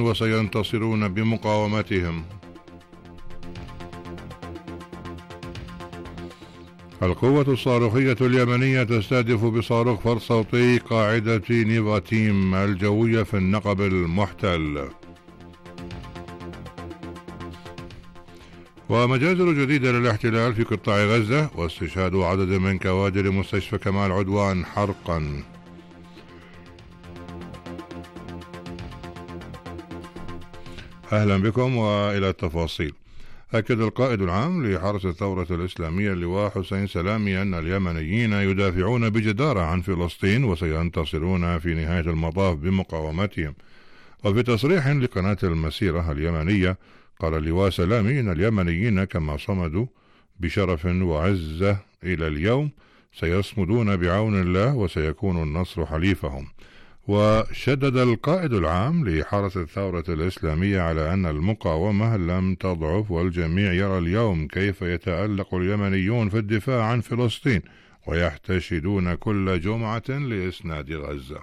وسينتصرون بمقاومتهم. القوة الصاروخية اليمنية تستهدف بصاروخ فرد صوتي قاعدة نيفاتيم الجوية في النقب المحتل. ومجازر جديدة للاحتلال في قطاع غزة، واستشهاد عدد من كوادر مستشفى كمال عدوان حرقا. أهلا بكم وإلى التفاصيل. أكد القائد العام لحرس الثورة الإسلامية اللواء حسين سلامي أن اليمنيين يدافعون بجدارة عن فلسطين وسينتصرون في نهاية المطاف بمقاومتهم. وفي تصريح لقناة المسيرة اليمنية قال اللواء سلامي إن اليمنيين كما صمدوا بشرف وعزة إلى اليوم سيصمدون بعون الله وسيكون النصر حليفهم. وشدد القائد العام لحرس الثورة الإسلامية على أن المقاومة لم تضعف، والجميع يرى اليوم كيف يتألق اليمنيون في الدفاع عن فلسطين ويحتشدون كل جمعة لإسناد غزة.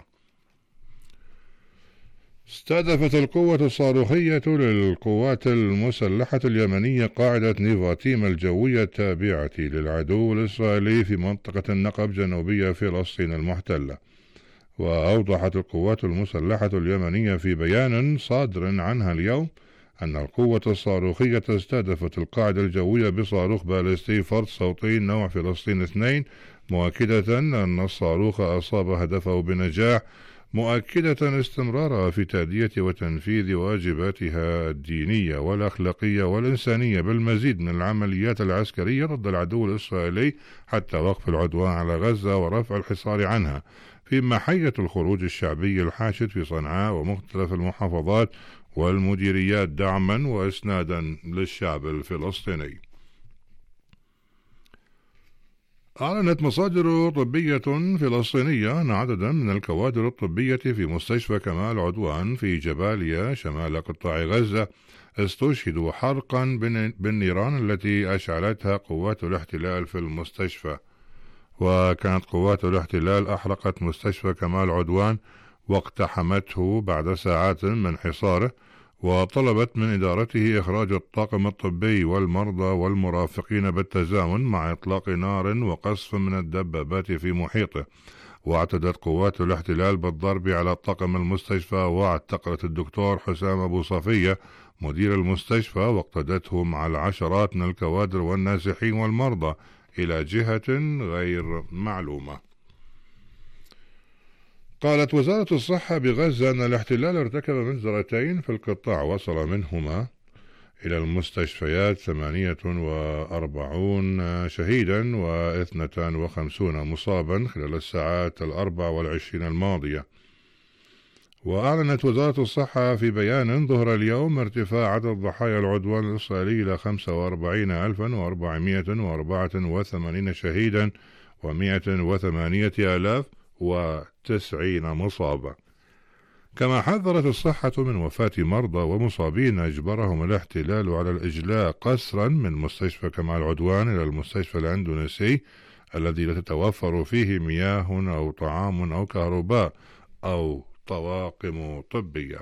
استهدفت القوة الصاروخية للقوات المسلحة اليمنية قاعدة نيفاتيم الجوية التابعة للعدو الإسرائيلي في منطقة النقب جنوبية فلسطين المحتلة. وأوضحت القوات المسلحة اليمنية في بيان صادر عنها اليوم أن القوة الصاروخية استهدفت القاعدة الجوية بصاروخ باليستي فرد صوتي نوع فلسطين 2، مؤكدة أن الصاروخ أصاب هدفه بنجاح، مؤكدة استمرارها في تأدية وتنفيذ واجباتها الدينية والأخلاقية والإنسانية بالمزيد من العمليات العسكرية ضد العدو الإسرائيلي حتى وقف العدوان على غزة ورفع الحصار عنها، فيما حيت الخروج الشعبي الحاشد في صنعاء ومختلف المحافظات والمديريات دعما وإسنادا للشعب الفلسطيني. أعلنت مصادر طبية فلسطينية أن عددا من الكوادر الطبية في مستشفى كمال عدوان في جباليا شمال قطاع غزة استشهدوا حرقا بالنيران التي أشعلتها قوات الاحتلال في المستشفى. وكانت قوات الاحتلال أحرقت مستشفى كمال عدوان واقتحمته بعد ساعات من حصاره، وطلبت من إدارته إخراج الطاقم الطبي والمرضى والمرافقين بالتزامن مع إطلاق نار وقصف من الدبابات في محيطه. واعتدت قوات الاحتلال بالضرب على طاقم المستشفى، واعتقلت الدكتور حسام أبو صفية مدير المستشفى، واقتدته مع العشرات من الكوادر والنازحين والمرضى إلى جهة غير معلومة. قالت وزارة الصحة بغزة أن الاحتلال ارتكب مجزرتين في القطاع وصل منهما إلى المستشفيات 48 شهيدا و52 مصابا خلال الساعات 24 الماضية. وأعلنت وزارة الصحة في بيان ظهر اليوم ارتفاع عدد ضحايا العدوان الإسرائيلي إلى 45,484 شهيدا و108,090 مصابا. كما حذرت الصحة من وفاة مرضى ومصابين أجبرهم الاحتلال على الإجلاء قسرا من مستشفى كمال عدوان إلى المستشفى الأندونيسي الذي لا تتوفر فيه مياه أو طعام أو كهرباء أو طواقم طبية.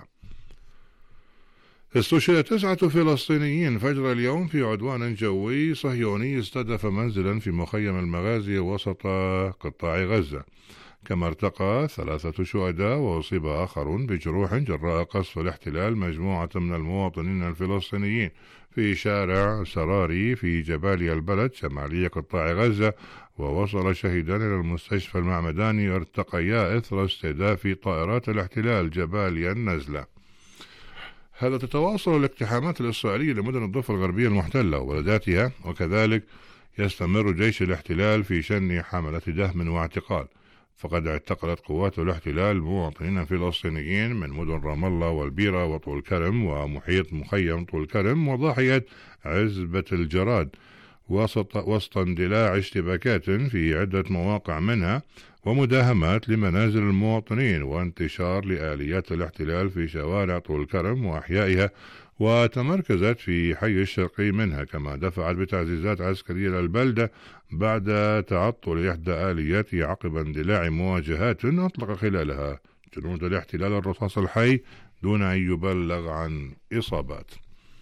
استشهد 9 فلسطينيين فجر اليوم في عدوان جوي صهيوني استهدف منزلا في مخيم المغازي وسط قطاع غزة. كما ارتقى 3 شهداء وأصيب آخرون بجروح جراء قصف الاحتلال مجموعة من المواطنين الفلسطينيين في شارع سراري في جباليا البلد شمالي قطاع غزة، ووصل شهيدان إلى المستشفى المعمداني ارتقيا إثر استهداف طائرات الاحتلال جباليا النزلة. هذا تتواصل الاقتحامات الإسرائيلية لمدن الضفة الغربية المحتلة وبلداتها، وكذلك يستمر جيش الاحتلال في شن حملة دهم واعتقال. فقد اعتقلت قوات الاحتلال مواطنين فلسطينيين من مدن رام الله والبيرة وطول كرم ومحيط مخيم طول كرم وضاحية عزبة الجراد وسط اندلاع اشتباكات في عدة مواقع منها ومداهمات لمنازل المواطنين وانتشار لآليات الاحتلال في شوارع طول كرم وأحيائها، وتمركزت في حي الشرقي منها. كما دفعت بتعزيزات عسكرية للبلدة بعد تعطل إحدى آلياته عقب اندلاع مواجهات أطلق خلالها جنود الاحتلال الرصاص الحي دون أن يبلغ عن إصابات.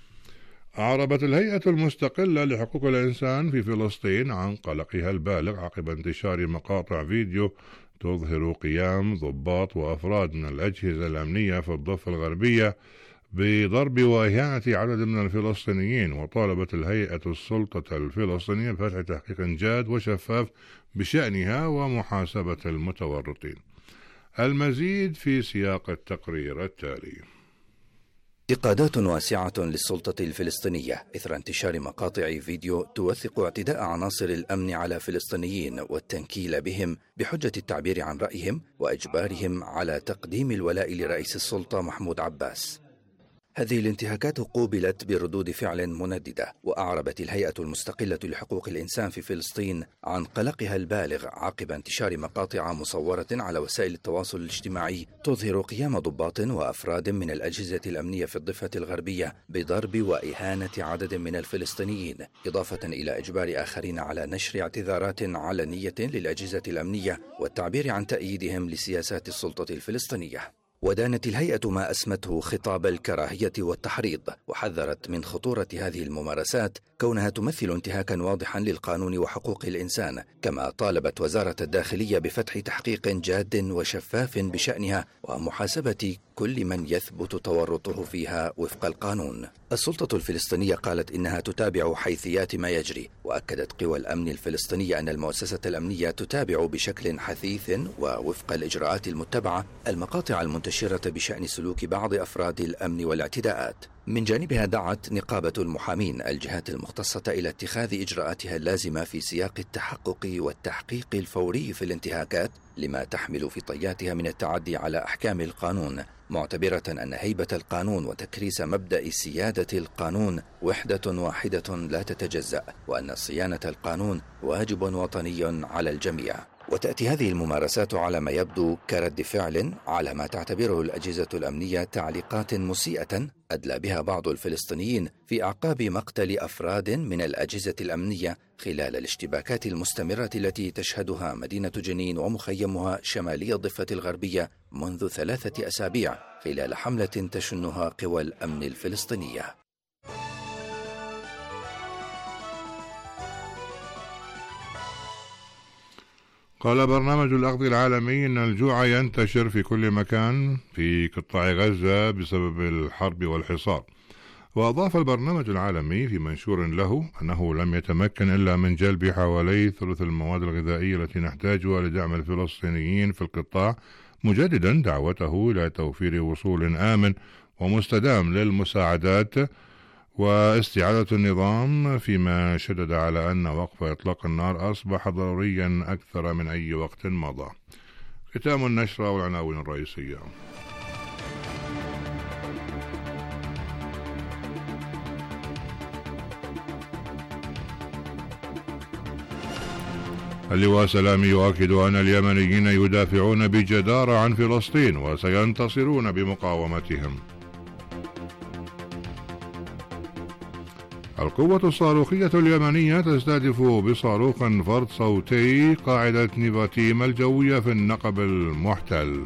أعربت الهيئة المستقلة لحقوق الإنسان في فلسطين عن قلقها البالغ عقب انتشار مقاطع فيديو تظهر قيام ضباط وأفراد من الأجهزة الأمنية في الضفة الغربية بضرب وإهانة عدد من الفلسطينيين، وطالبت الهيئة السلطة الفلسطينية بفتح تحقيق جاد وشفاف بشأنها ومحاسبة المتورطين. المزيد في سياق التقرير التالي. انتقادات واسعة للسلطة الفلسطينية إثر انتشار مقاطع فيديو توثق اعتداء عناصر الأمن على فلسطينيين والتنكيل بهم بحجة التعبير عن رأيهم وإجبارهم على تقديم الولاء لرئيس السلطة محمود عباس. هذه الانتهاكات قوبلت بردود فعل منددة، وأعربت الهيئة المستقلة لحقوق الإنسان في فلسطين عن قلقها البالغ عقب انتشار مقاطع مصورة على وسائل التواصل الاجتماعي تظهر قيام ضباط وأفراد من الأجهزة الأمنية في الضفة الغربية بضرب وإهانة عدد من الفلسطينيين، إضافة إلى إجبار آخرين على نشر اعتذارات علنية للأجهزة الأمنية والتعبير عن تأييدهم لسياسات السلطة الفلسطينية. ودانت الهيئة ما أسمته خطاب الكراهية والتحريض، وحذرت من خطورة هذه الممارسات كونها تمثل انتهاكا واضحا للقانون وحقوق الإنسان، كما طالبت وزارة الداخلية بفتح تحقيق جاد وشفاف بشأنها ومحاسبة كل من يثبت تورطه فيها وفق القانون. السلطة الفلسطينية قالت إنها تتابع حيثيات ما يجري، وأكدت قوى الأمن الفلسطينية أن المؤسسة الأمنية تتابع بشكل حثيث ووفق الإجراءات المتبعة المقاطع المنتشرة بشأن سلوك بعض أفراد الأمن والاعتداءات. من جانبها دعت نقابة المحامين الجهات المختصة إلى اتخاذ إجراءاتها اللازمة في سياق التحقق والتحقيق الفوري في الانتهاكات لما تحمل في طياتها من التعدي على أحكام القانون، معتبرة أن هيبة القانون وتكريس مبدأ سيادة القانون وحدة واحدة لا تتجزأ، وأن صيانة القانون واجب وطني على الجميع. وتأتي هذه الممارسات على ما يبدو كرد فعل على ما تعتبره الأجهزة الأمنية تعليقات مسيئة أدلى بها بعض الفلسطينيين في أعقاب مقتل أفراد من الأجهزة الأمنية خلال الاشتباكات المستمرة التي تشهدها مدينة جنين ومخيمها شمالي الضفة الغربية منذ 3 أسابيع خلال حملة تشنها قوى الأمن الفلسطينية. قال برنامج الأغذية العالمي إن الجوع ينتشر في كل مكان في قطاع غزة بسبب الحرب والحصار. وأضاف البرنامج العالمي في منشور له أنه لم يتمكن إلا من جلب حوالي ثلث المواد الغذائية التي نحتاجها لدعم الفلسطينيين في القطاع، مجددا دعوته إلى توفير وصول آمن ومستدام للمساعدات واستعادة النظام، فيما شدد على أن وقف إطلاق النار أصبح ضروريا أكثر من أي وقت مضى. ختام النشرة والعناوين الرئيسية. اللواء سلامي يؤكد أن اليمنيين يدافعون بجدارة عن فلسطين وسينتصرون بمقاومتهم. القوة الصاروخية اليمنية تستهدف بصاروخ فرد صوتي قاعدة نيفاتيم الجوية في النقب المحتل.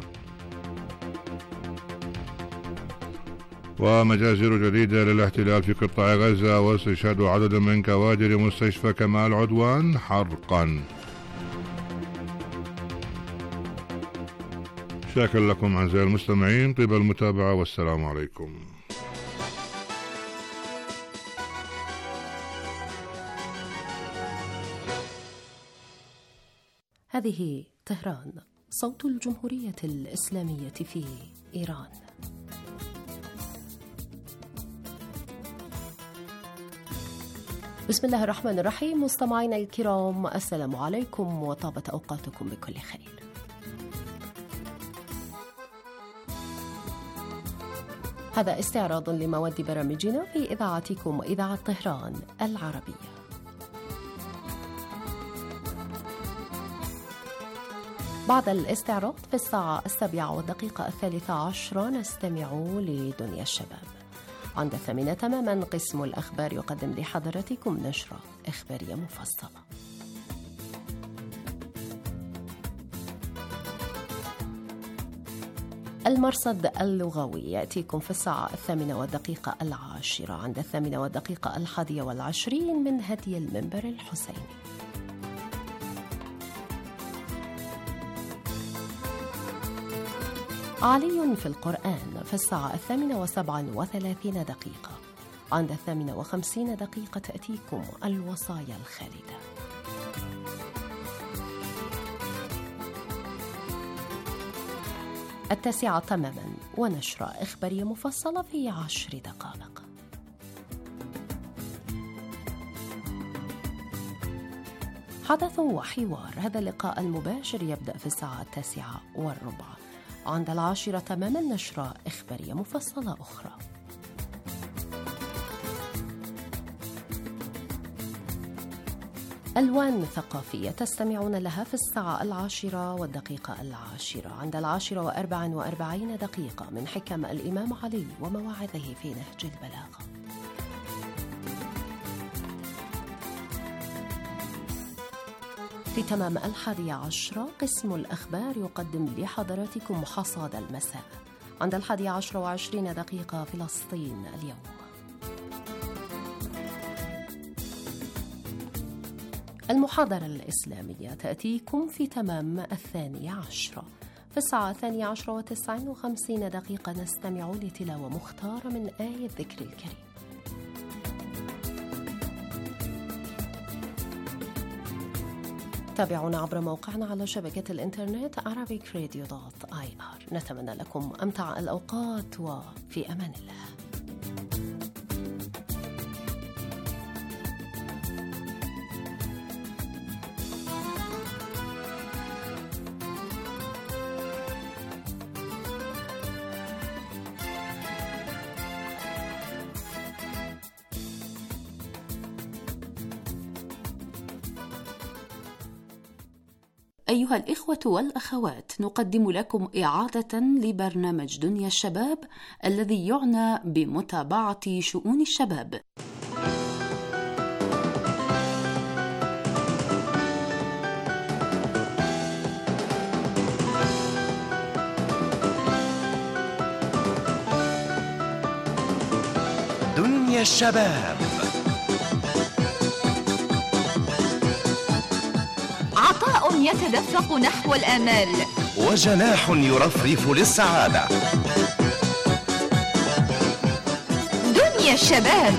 ومجازر جديدة للاحتلال في قطاع غزة واستشهاد عدد من كوادر مستشفى كمال عدوان حرقا. شاكر لكم أعزائي المستمعين طيب المتابعة، والسلام عليكم. هذه طهران، صوت الجمهورية الإسلامية في إيران. بسم الله الرحمن الرحيم. مستمعينا الكرام، السلام عليكم وطابت أوقاتكم بكل خير. هذا استعراض لمواد برامجنا في إذاعتكم إذاعة طهران العربية. بعد الاستعراض في الساعة 7:13 نستمع لدنيا الشباب. عند 8 تماما قسم الأخبار يقدم لحضراتكم نشرة إخبارية مفصلة. المرصد اللغوي يأتيكم في الساعة 8:10 عند 8:21 من هدي المنبر الحسيني. علي في القرآن في الساعة 8:37 عند 8:50 تأتيكم الوصايا الخالدة. التاسعة تماما ونشرة إخبارية مفصلة في 10 دقائق. حدث وحوار، هذا اللقاء المباشر يبدأ في الساعة 9:15. عند 10 تماما نشرة إخبارية مفصلة أخرى. ألوان ثقافية تستمعون لها في الساعة 10:10 عند 10:44 من حكم الإمام علي ومواعظه في نهج البلاغة. في تمام 11 قسم الأخبار يقدم لحضراتكم حصاد المساء عند 11:20 فلسطين اليوم. المحاضرة الإسلامية تأتيكم في تمام 12 في الساعة 12:59 نستمع لتلاوة مختارة من آية الذكر الكريم. تابعونا عبر موقعنا على شبكة الإنترنت arabicradio.ir. نتمنى لكم أمتع الأوقات وفي أمان الله. أيها الإخوة والأخوات، نقدم لكم إعادة لبرنامج دنيا الشباب الذي يعنى بمتابعة شؤون الشباب. دنيا الشباب، عطاء يتدفق نحو الآمال، وجناح يرفرف للسعادة. دنيا الشباب.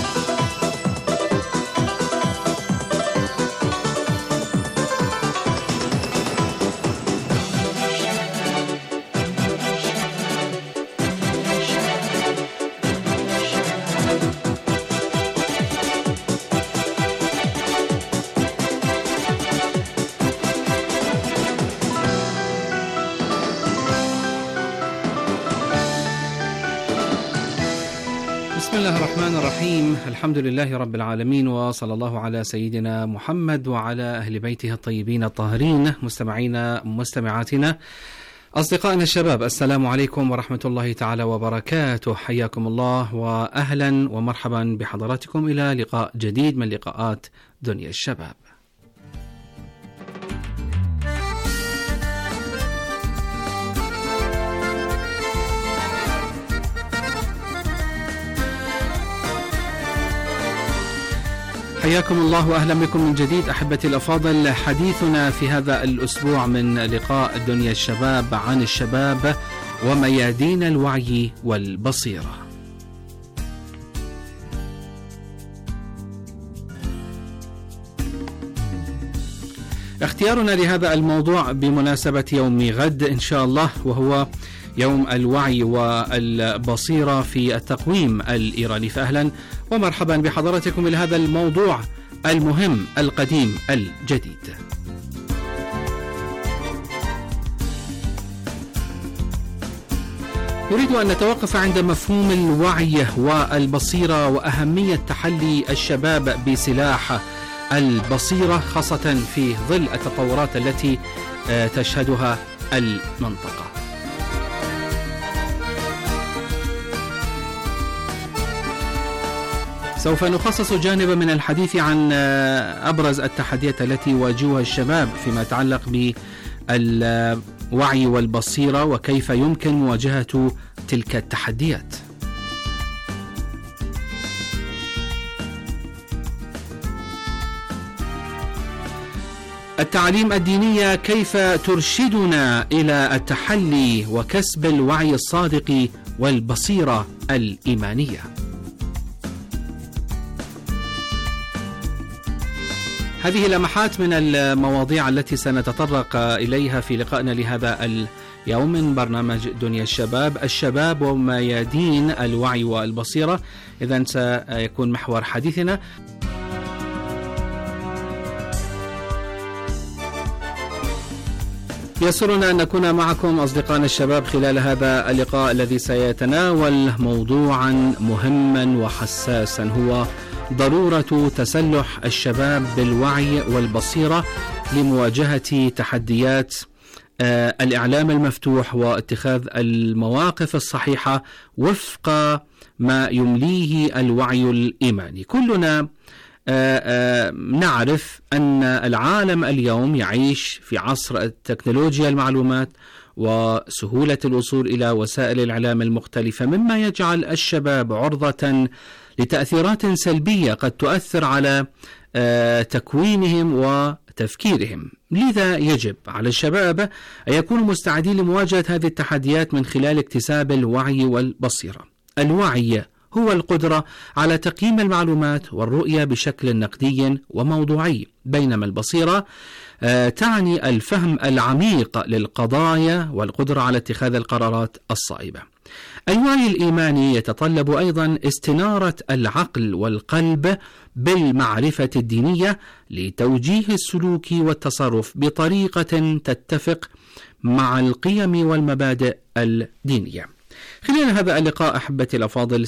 بسم الله الرحمن الرحيم. الحمد لله رب العالمين، وصلى الله على سيدنا محمد وعلى أهل بيته الطيبين الطاهرين. مستمعينا مستمعاتنا أصدقائنا الشباب، السلام عليكم ورحمة الله تعالى وبركاته. حياكم الله وأهلا ومرحبا بحضراتكم إلى لقاء جديد من لقاءات دنيا الشباب. حياكم الله وأهلا بكم من جديد أحبتي الأفاضل. حديثنا في هذا الأسبوع من لقاء دنيا الشباب عن الشباب وميادين الوعي والبصيرة. اختيارنا لهذا الموضوع بمناسبة يوم غد إن شاء الله، وهو يوم الوعي والبصيرة في التقويم الإيراني. فأهلا ومرحبا بحضراتكم إلى هذا الموضوع المهم القديم الجديد. نريد أن نتوقف عند مفهوم الوعي والبصيرة وأهمية تحلي الشباب بسلاح البصيرة، خاصة في ظل التطورات التي تشهدها المنطقة. سوف نخصص جانبا من الحديث عن أبرز التحديات التي يواجهها الشباب فيما يتعلق الوعي والبصيرة وكيف يمكن مواجهة تلك التحديات. التعاليم الدينية كيف ترشدنا إلى التحلي وكسب الوعي الصادق والبصيرة الإيمانية. هذه لمحات من المواضيع التي سنتطرق إليها في لقائنا لهذا اليوم من برنامج دنيا الشباب، الشباب وميادين الوعي والبصيرة. إذن سيكون محور حديثنا. يسرنا أن نكون معكم أصدقائنا الشباب خلال هذا اللقاء الذي سيتناول موضوعا مهما وحساسا، هو ضرورة تسلح الشباب بالوعي والبصيرة لمواجهة تحديات الإعلام المفتوح واتخاذ المواقف الصحيحة وفق ما يمليه الوعي الإيماني. كلنا نعرف أن العالم اليوم يعيش في عصر التكنولوجيا المعلومات وسهولة الوصول إلى وسائل الإعلام المختلفة، مما يجعل الشباب عرضة لتأثيرات سلبية قد تؤثر على تكوينهم وتفكيرهم. لذا يجب على الشباب أن يكونوا مستعدين لمواجهة هذه التحديات من خلال اكتساب الوعي والبصيرة. الوعي هو القدرة على تقييم المعلومات والرؤية بشكل نقدي وموضوعي، بينما البصيرة تعني الفهم العميق للقضايا والقدرة على اتخاذ القرارات الصائبة. الوعي الإيماني يتطلب أيضا استنارة العقل والقلب بالمعرفة الدينية لتوجيه السلوك والتصرف بطريقة تتفق مع القيم والمبادئ الدينية. خلال هذا اللقاء أحبتي الأفاضل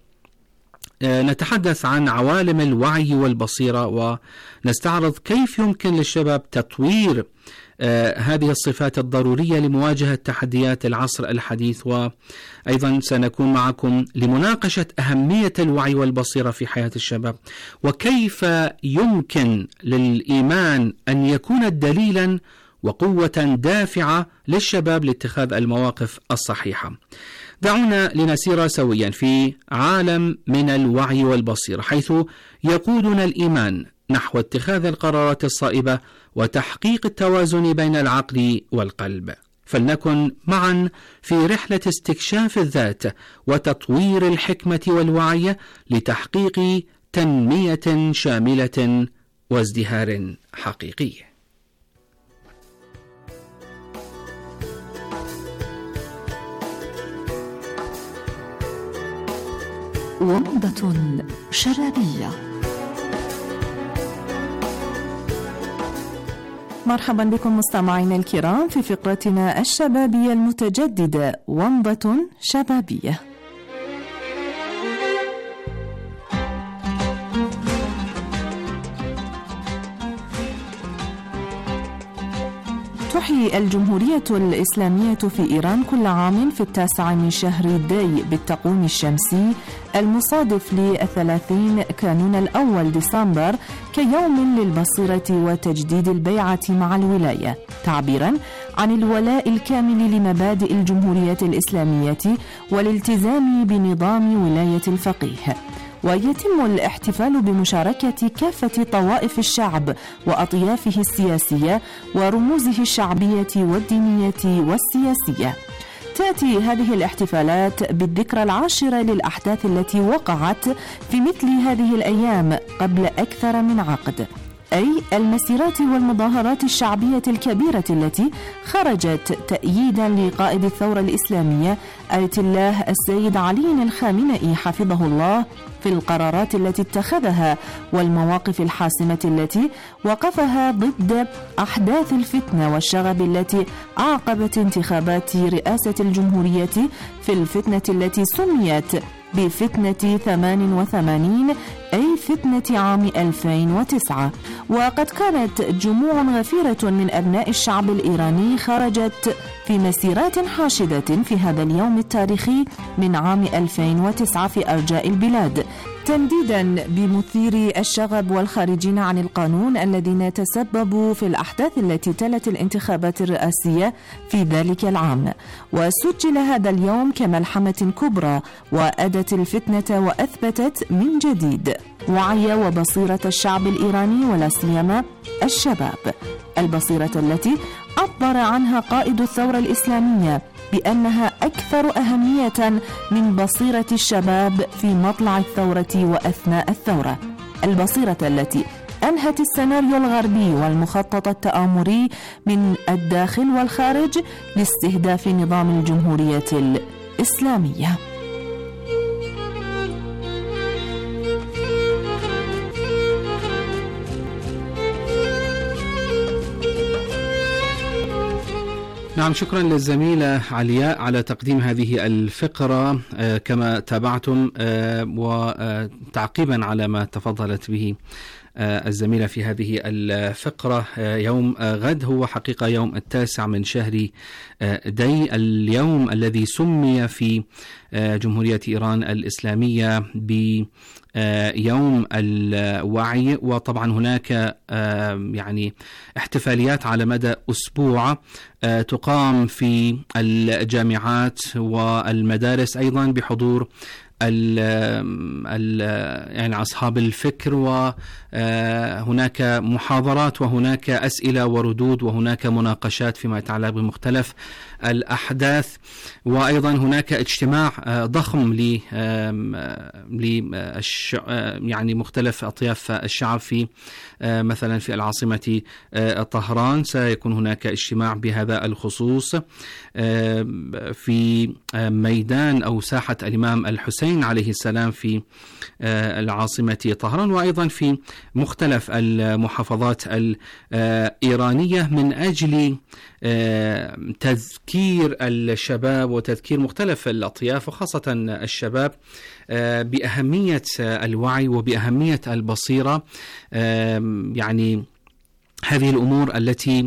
نتحدث عن عوالم الوعي والبصيرة، ونستعرض كيف يمكن للشباب تطوير هذه الصفات الضرورية لمواجهة تحديات العصر الحديث. وأيضا سنكون معكم لمناقشة أهمية الوعي والبصيرة في حياة الشباب، وكيف يمكن للإيمان أن يكون دليلا وقوة دافعة للشباب لاتخاذ المواقف الصحيحة. دعونا لنسير سويا في عالم من الوعي والبصيرة، حيث يقودنا الإيمان نحو اتخاذ القرارات الصائبة وتحقيق التوازن بين العقل والقلب. فلنكن معا في رحلة استكشاف الذات وتطوير الحكمة والوعي لتحقيق تنمية شاملة وازدهار حقيقي. ومضة شبابية. مرحبا بكم مستمعينا الكرام في فقرتنا الشبابية المتجددة ومضة شبابية. تحيي الجمهورية الإسلامية في إيران كل عام في 9 من شهر داي بالتقويم الشمسي المصادف ل30 كانون الأول ديسمبر كيوم للبصيرة وتجديد البيعة مع الولاية، تعبيرا عن الولاء الكامل لمبادئ الجمهورية الإسلامية والالتزام بنظام ولاية الفقيه. ويتم الاحتفال بمشاركة كافة طوائف الشعب وأطيافه السياسية ورموزه الشعبية والدينية والسياسية. تأتي هذه الاحتفالات بالذكرى 10 للأحداث التي وقعت في مثل هذه الأيام قبل أكثر من عقد، أي المسيرات والمظاهرات الشعبية الكبيرة التي خرجت تأييدا لقائد الثورة الإسلامية آية الله السيد علي الخامنئي حفظه الله في القرارات التي اتخذها والمواقف الحاسمة التي وقفها ضد أحداث الفتنة والشغب التي أعقبت انتخابات رئاسة الجمهورية في الفتنة التي سميت بفتنة 88 أي فتنة عام 2009. وقد كانت جموع غفيرة من أبناء الشعب الإيراني خرجت في مسيرات حاشدة في هذا اليوم التاريخي من عام 2009 في أرجاء البلاد، تنديدا بمثيري الشغب والخارجين عن القانون الذين تسببوا في الأحداث التي تلت الانتخابات الرئاسية في ذلك العام. وسجل هذا اليوم كملحمة كبرى وأدت الفتنة وأثبتت من جديد وعي وبصيرة الشعب الإيراني ولا سيما الشباب، البصيرة التي عبر عنها قائد الثورة الإسلامية بأنها أكثر أهمية من بصيرة الشباب في مطلع الثورة وأثناء الثورة، البصيرة التي أنهت السيناريو الغربي والمخطط التآمري من الداخل والخارج لاستهداف نظام الجمهورية الإسلامية. نعم، شكرا للزميلة علياء على تقديم هذه الفقرة كما تابعتم، وتعقيبا على ما تفضلت به الزميلة في هذه الفقرة. يوم غد هو حقيقة يوم 9 من شهر دي، اليوم الذي سمي في جمهورية إيران الإسلامية بيوم الوعي. وطبعا هناك يعني احتفاليات على مدى أسبوع تقام في الجامعات والمدارس أيضا بحضور يعني أصحاب الفكر، وهناك محاضرات وهناك أسئلة وردود وهناك مناقشات فيما يتعلق بمختلف الأحداث، وأيضا هناك اجتماع ضخم يعني مختلف أطياف الشعب في مثلا في العاصمة طهران. سيكون هناك اجتماع بهذا الخصوص في ميدان أو ساحة الإمام الحسين عليه السلام في العاصمة طهران، وأيضا في مختلف المحافظات الإيرانية من أجل تذكير الشباب وتذكير مختلف الأطياف وخاصة الشباب بأهمية الوعي وبأهمية البصيرة، يعني هذه الأمور التي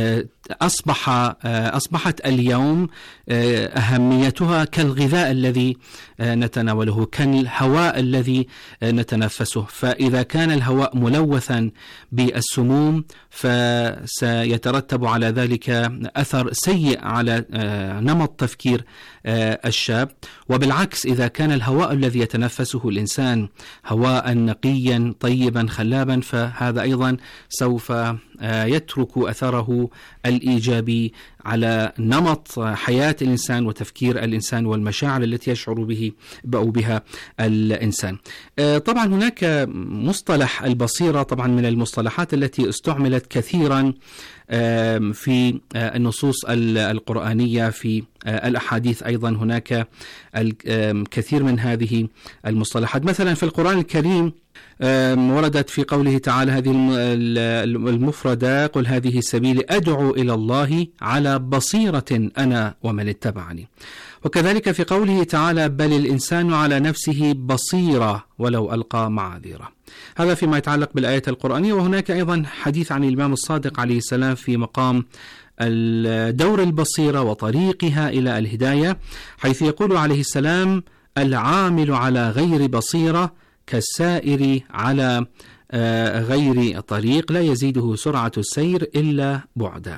أصبحت اليوم أهميتها كالغذاء الذي نتناوله، كالهواء الذي نتنفسه. فإذا كان الهواء ملوثا بالسموم فسيترتب على ذلك أثر سيء على نمط تفكير الشاب، وبالعكس إذا كان الهواء الذي يتنفسه الإنسان هواء نقيا طيبا خلابا فهذا أيضا سوف يترك أثره الإيجابي على نمط حياة الإنسان وتفكير الإنسان والمشاعر التي يشعر بها الإنسان. طبعا هناك مصطلح البصيرة طبعا من المصطلحات التي استعملت كثيرا في النصوص القرآنية، في الأحاديث أيضا هناك الكثير من هذه المصطلحات. مثلا في القرآن الكريم وردت في قوله تعالى هذه المفردة: قل هذه سبيلي أدعو إلى الله على بصيرة أنا ومن اتبعني. وكذلك في قوله تعالى: بل الإنسان على نفسه بصيرة ولو ألقى معاذيره. هذا فيما يتعلق بالآية القرآنية. وهناك أيضا حديث عن الإمام الصادق عليه السلام في مقام دور البصيرة وطريقها إلى الهداية، حيث يقول عليه السلام: العامل على غير بصيرة كالسائر على غير طريق لا يزيده سرعة السير إلا بعدا.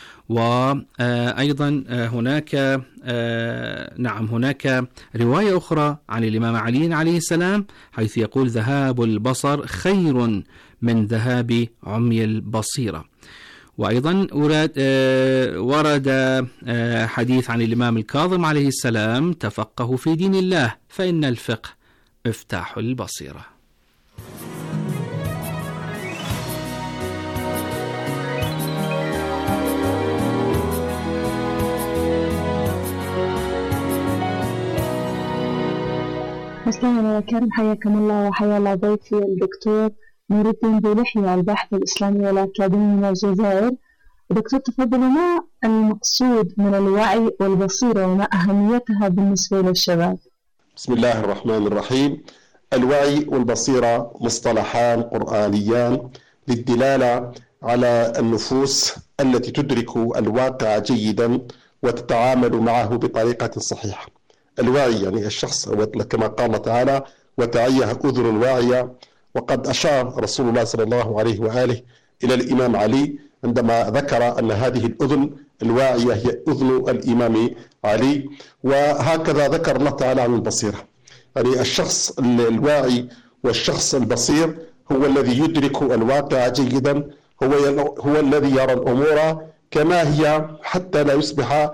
وأيضا هناك رواية أخرى عن الإمام علي عليه السلام حيث يقول: ذهاب البصر خير من ذهاب عمي البصيرة. وأيضا ورد حديث عن الإمام الكاظم عليه السلام: تفقهوا في دين الله فإن الفقه مفتاح البصيرة. مستمعينا الكرام، حياكم الله وحيا الله ضيفي الدكتور نور الدين بولحية، الباحث الإسلامي والأكاديمي من الجزائر. دكتور تفضلوا، ما المقصود من الوعي والبصيرة وما أهميتها بالنسبة للشباب؟ بسم الله الرحمن الرحيم. الوعي والبصيرة مصطلحان قرآنيان للدلالة على النفوس التي تدرك الواقع جيدا وتتعامل معه بطريقة صحيحة. الواعي يعني الشخص كما قال تعالى وتعيه أذن واعية، وقد أشار رسول الله صلى الله عليه وآله إلى الإمام علي عندما ذكر أن هذه الأذن الواعية هي أذن الإمام علي، وهكذا ذكر الله تعالى عن البصيرة. يعني الشخص الواعي والشخص البصير هو الذي يدرك الواقع جيدا، هو الذي يرى الأمور كما هي حتى لا يصبح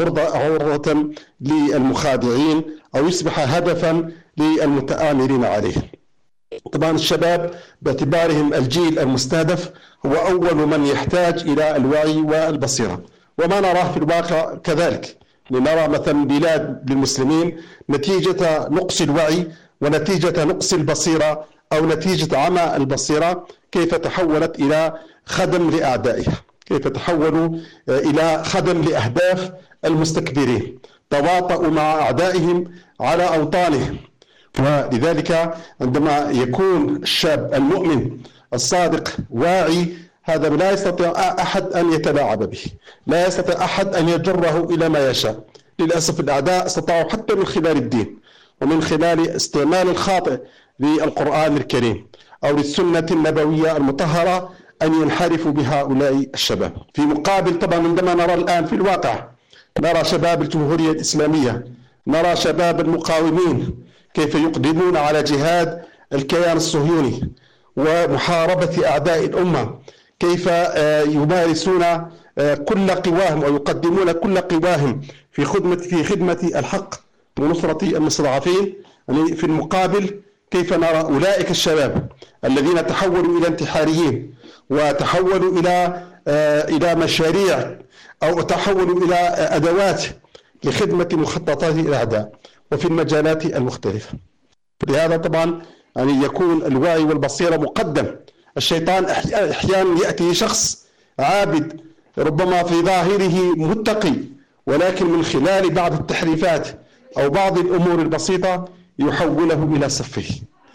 عرضة للمخادعين أو يصبح هدفا للمتآمرين عليه. طبعا الشباب باعتبارهم الجيل المستهدف هو أول من يحتاج إلى الوعي والبصيرة، وما نراه في الواقع كذلك. نرى مثلا بلاد للمسلمين نتيجة نقص الوعي ونتيجة نقص البصيرة أو نتيجة عمى البصيرة كيف تحولت إلى خدم لأعدائها، كيف تحولوا إلى خدم لأهداف المستكبرين، تواطؤوا مع أعدائهم على أوطانهم. ولذلك عندما يكون الشاب المؤمن الصادق واعي، هذا لا يستطيع أحد أن يتلاعب به، لا يستطيع أحد أن يجره إلى ما يشاء. للأسف الأعداء استطاعوا حتى من خلال الدين ومن خلال استعمال الخاطئ للقرآن الكريم أو للسنة النبوية المطهرة أن ينحرفوا بهؤلاء الشباب. في مقابل طبعا عندما نرى الآن في الواقع، نرى شباب الجمهورية الإسلامية، نرى شباب المقاومين كيف يقدمون على جهاد الكيان الصهيوني ومحاربة أعداء الأمة، كيف يمارسون كل قواهم ويقدمون كل قواهم في خدمة الحق ونصرة المستضعفين. يعني في المقابل كيف نرى أولئك الشباب الذين تحولوا إلى انتحاريين وتحولوا إلى مشاريع أو تحولوا إلى أدوات لخدمة مخططات الأعداء وفي المجالات المختلفة. لهذا طبعا يعني يكون الوعي والبصيرة مقدم. الشيطان أحيانا يأتي شخص عابد ربما في ظاهره متقي، ولكن من خلال بعض التحريفات أو بعض الأمور البسيطة يحوله إلى صفه.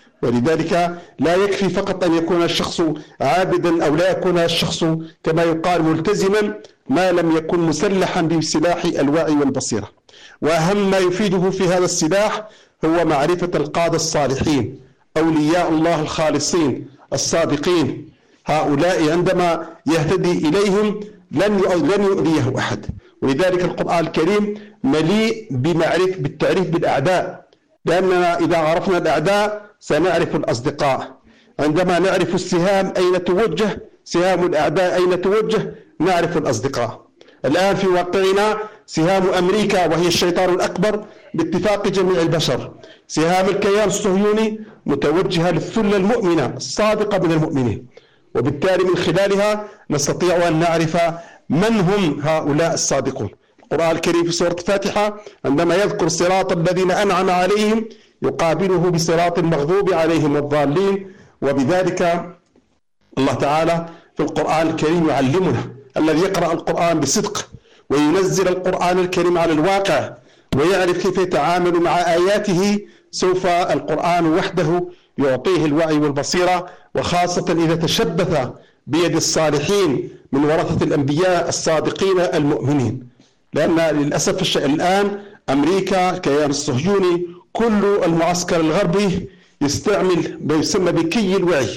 ولذلك لا يكفي فقط أن يكون الشخص عابدا أو لا يكون الشخص كما يقال ملتزما ما لم يكن مسلحا بسلاح الوعي والبصيرة. وأهم ما يفيده في هذا السلاح هو معرفة القادة الصالحين، أولياء الله الخالصين الصادقين. هؤلاء عندما يهتدي إليهم لن يؤذيه أحد. ولذلك القرآن الكريم مليء بالتعريف بالأعداء، لأننا إذا عرفنا الأعداء سنعرف الأصدقاء. عندما نعرف السهام أين توجه، سهام الأعداء أين توجه، نعرف الأصدقاء. الآن في واقعنا سهام أمريكا وهي الشيطان الأكبر باتفاق جميع البشر، سهام الكيان الصهيوني متوجهة للثلة المؤمنة الصادقة من المؤمنين، وبالتالي من خلالها نستطيع أن نعرف من هم هؤلاء الصادقون. القرآن الكريم في سورة الفاتحة عندما يذكر صراط الذين أنعم عليهم يقابله بصراط المغضوب عليهم والضالين. وبذلك الله تعالى في القرآن الكريم يعلمنا الذي يقرأ القرآن بصدق وينزل القرآن الكريم على الواقع ويعرف كيف يتعامل مع آياته، سوف القرآن وحده يعطيه الوعي والبصيرة، وخاصة إذا تشبث بيد الصالحين من ورثة الأنبياء الصادقين المؤمنين. لأن للأسف الآن أمريكا الكيان الصهيوني كل المعسكر الغربي يستعمل ما يسمى بكي الوعي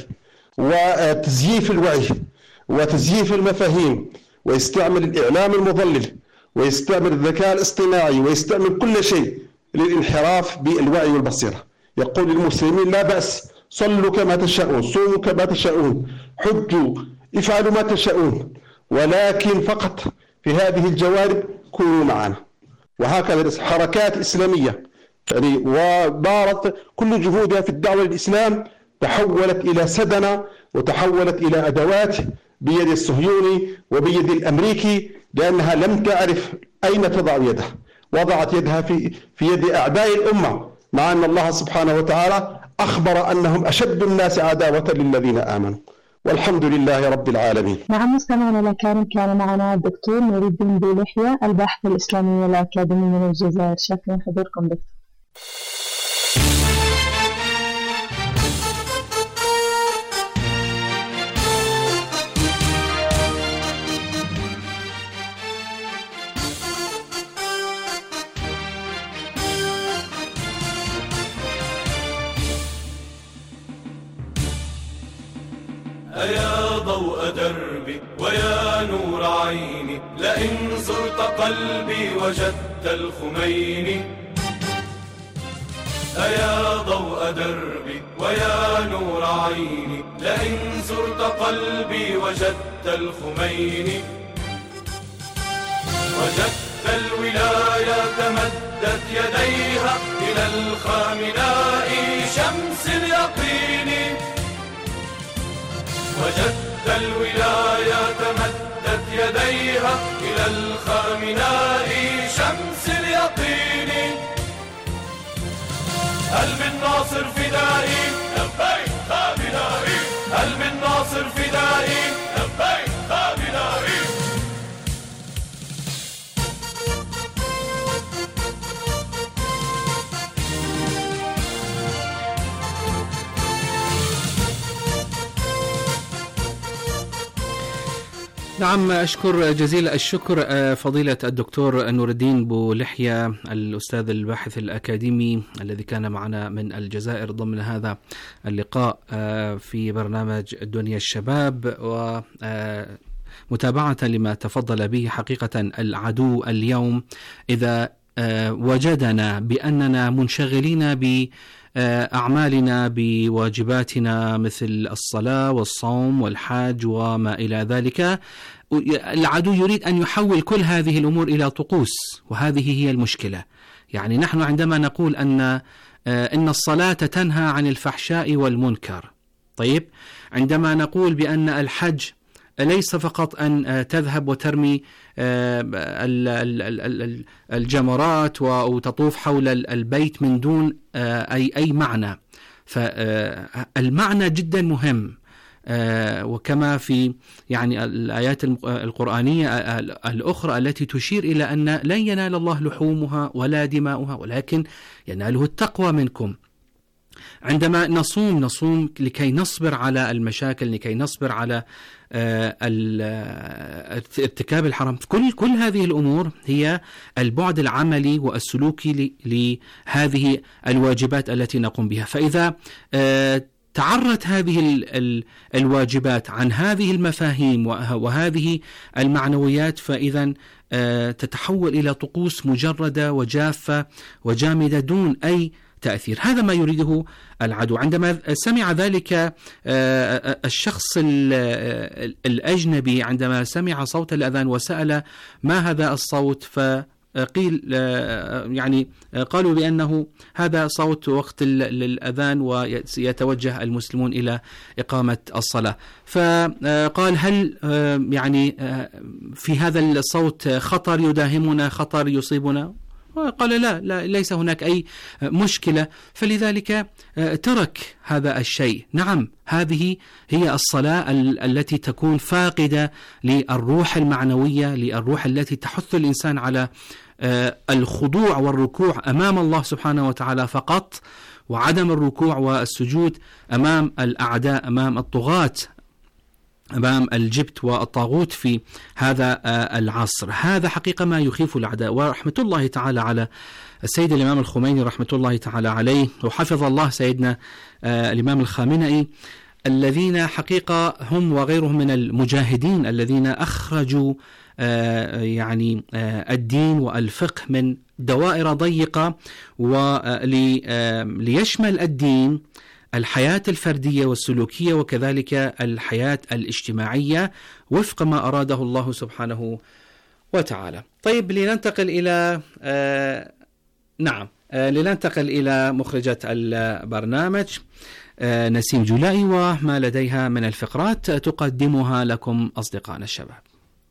وتزييف الوعي وتزييف المفاهيم، ويستعمل الإعلام المضلل ويستعمل الذكاء الاصطناعي ويستعمل كل شيء للانحراف بالوعي والبصيرة. يقول للمسلمين لا بأس، صلوا كما تشاءون، صوموا كما تشاءون، حجوا، افعلوا ما تشاءون، ولكن فقط في هذه الجوانب كونوا معنا. وهكذا حركات إسلامية يعني وبارت كل جهودها في الدعوة للإسلام تحولت إلى سدنة وتحولت إلى أدوات بيد الصهيوني وبيد الأمريكي، لأنها لم تعرف أين تضع يدها، وضعت يدها في يد أعداء الأمة، مع أن الله سبحانه وتعالى أخبر أنهم أشد الناس عداوة للذين آمنوا، والحمد لله رب العالمين. نعم مستمعنا الكريم، كان معنا الدكتور نور الدين بولحية الباحث الإسلامي الأكاديمي من الجزائر. شكرا حضوركم دكتور. أيا ضوء دربي ويا نور عيني، لئن زرت قلبي وجدت الخميني. أيا ضوء دربي ويا نور عيني، لئن زرت قلبي وجدت الخميني. وجدت الولاية مدت يديها إلى الخامناء شمس اليقين. وجدت الولاية مدت يديها إلى الخامناء شمس اليقين. هل من ناصر فدائي؟ لبيك خامنائي. هل من ناصر فدائي؟ لبيك خامنائي. نعم، أشكر جزيل الشكر فضيلة الدكتور نور الدين بولحية، الأستاذ الباحث الأكاديمي الذي كان معنا من الجزائر ضمن هذا اللقاء في برنامج الدنيا الشباب، ومتابعة لما تفضل به. حقيقة العدو اليوم إذا وجدنا بأننا منشغلين بأعمالنا بواجباتنا مثل الصلاة والصوم والحج وما إلى ذلك، العدو يريد أن يحول كل هذه الأمور إلى طقوس، وهذه هي المشكلة. يعني نحن عندما نقول إن الصلاة تنهى عن الفحشاء والمنكر، طيب عندما نقول بأن الحج ليس فقط أن تذهب وترمي الجمرات وتطوف حول البيت من دون أي معنى، فالمعنى جدا مهم. وكما في يعني الآيات القرآنية الأخرى التي تشير إلى أن لن ينال الله لحومها ولا دماؤها ولكن يناله التقوى منكم. عندما نصوم لكي نصبر على المشاكل، لكي نصبر على ارتكاب الحرام. كل هذه الأمور هي البعد العملي والسلوكي لهذه الواجبات التي نقوم بها. فإذا تعرت هذه الواجبات عن هذه المفاهيم وهذه المعنويات، فإذا تتحول إلى طقوس مجردة وجافة وجامدة دون أي تأثير. هذا ما يريده العدو. عندما سمع ذلك الشخص الأجنبي، عندما سمع صوت الأذان وسأل ما هذا الصوت، فقيل يعني قالوا بأنه هذا صوت وقت الأذان ويتوجه المسلمون إلى إقامة الصلاة. فقال هل يعني في هذا الصوت خطر يداهمنا، خطر يصيبنا؟ قال لا ليس هناك أي مشكلة. فلذلك ترك هذا الشيء. نعم، هذه هي الصلاة التي تكون فاقدة للروح المعنوية، للروح التي تحث الإنسان على الخضوع والركوع أمام الله سبحانه وتعالى فقط، وعدم الركوع والسجود أمام الأعداء، أمام الطغاة، أمام الجبت والطاغوت في هذا العصر. هذا حقيقة ما يخيف الأعداء. ورحمة الله تعالى على السيد الإمام الخميني رحمة الله تعالى عليه، وحفظ الله سيدنا الإمام الخامنئي، الذين حقيقة هم وغيرهم من المجاهدين الذين أخرجوا يعني الدين والفقه من دوائر ضيقة، وليشمل الدين الحياة الفردية والسلوكية وكذلك الحياة الاجتماعية وفق ما أراده الله سبحانه وتعالى. طيب، لننتقل إلى مخرجة البرنامج نسيم جولائي وما لديها من الفقرات تقدمها لكم أصدقائنا الشباب.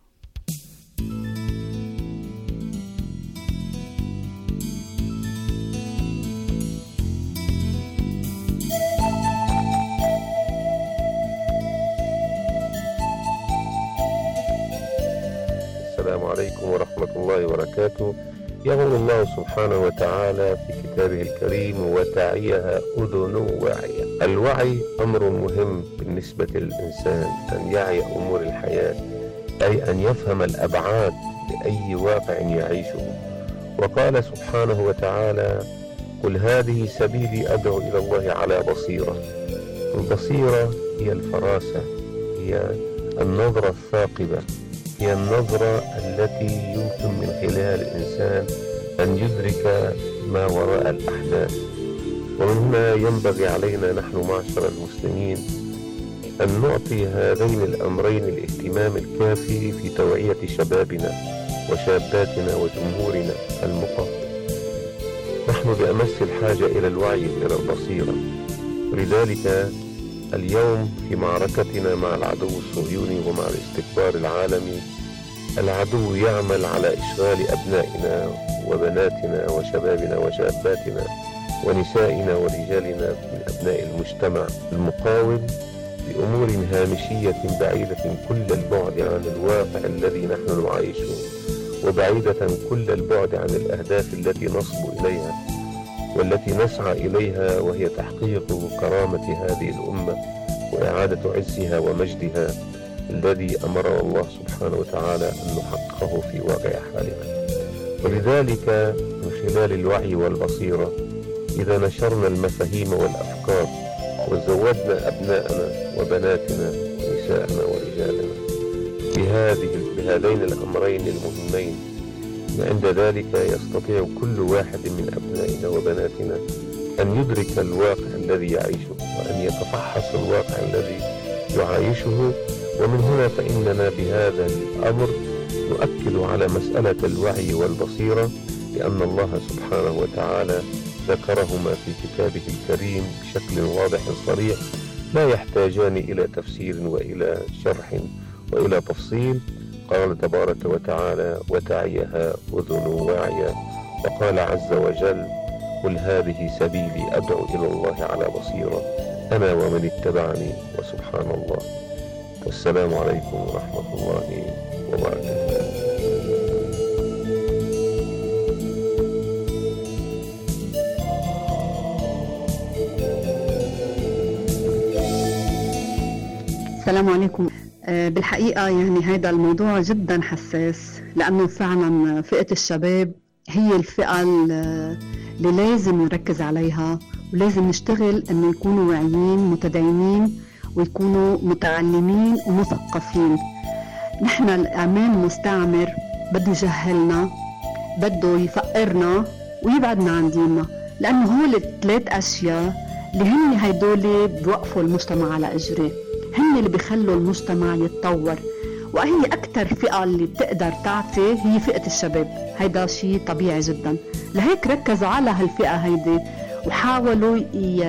السلام عليكم ورحمة الله وبركاته. يقول الله سبحانه وتعالى في كتابه الكريم: وتعيها أذن واعية. الوعي أمر مهم بالنسبة للإنسان، أن يعي أمور الحياة، أي أن يفهم الأبعاد لأي واقع يعيشه. وقال سبحانه وتعالى: قل هذه سبيلي أدعو إلى الله على بصيرة. البصيرة هي الفراسة وهي النظرة الثاقبة، هي النظرة التي يمكن من خلالها الإنسان أن يدرك ما وراء الأحداث. ومن هنا ينبغي علينا نحن معشر المسلمين أن نعطي هذين الأمرين الاهتمام الكافي في توعية شبابنا وشاباتنا وجمهورنا المقاتل. نحن بأمس الحاجة إلى الوعي إلى البصيرة، ولذلك اليوم في معركتنا مع العدو الصهيوني ومع الاستكبار العالمي، العدو يعمل على إشغال أبنائنا وبناتنا وشبابنا وشاباتنا ونسائنا ورجالنا من أبناء المجتمع المقاوم بأمور هامشية بعيدة كل البعد عن الواقع الذي نحن نعيشه، وبعيدة كل البعد عن الأهداف التي نصب إليها والتي نسعى إليها، وهي تحقيق كرامة هذه الأمة وإعادة عزها ومجدها الذي أمر الله سبحانه وتعالى أن نحققه في واقع حالنا. ولذلك من خلال الوعي والبصيرة إذا نشرنا المفاهيم والأفكار وزودنا أبناءنا وبناتنا ونساءنا ورجالنا بهذين الأمرين المهمين، عند ذلك يستطيع كل واحد من أبنائنا وبناتنا أن يدرك الواقع الذي يعيشه وأن يتفحص الواقع الذي يعايشه. ومن هنا فإننا بهذا الأمر نؤكد على مسألة الوعي والبصيرة، لأن الله سبحانه وتعالى ذكرهما في كتابه الكريم بشكل واضح صريح لا يحتاجان إلى تفسير وإلى شرح وإلى تفصيل. قال تبارك وتعالى: وتعيها أذن واعية. وقال عز وجل: قل هذه سبيلي أدعو إلى الله على بصيرة أنا ومن اتبعني وسبحان الله. والسلام عليكم ورحمة الله وبركاته. السلام عليكم. بالحقيقة يعني هذا الموضوع جدا حساس، لأنه فعلا فئة الشباب هي الفئة اللي لازم نركز عليها، ولازم نشتغل أنه يكونوا واعيين متدينين ويكونوا متعلمين ومثقفين. نحن الأمام مستعمر بده يجهلنا، بده يفقرنا ويبعدنا عن ديننا، لأنه هول الثلاث أشياء اللي هن هيدول بوقفوا المجتمع على إجريه، هن اللي بيخلوا المجتمع يتطور. وهي أكتر فئة اللي بتقدر تعطي هي فئة الشباب، هيدا شيء طبيعي جدا. لهيك ركزوا على هالفئة هيدي وحاولوا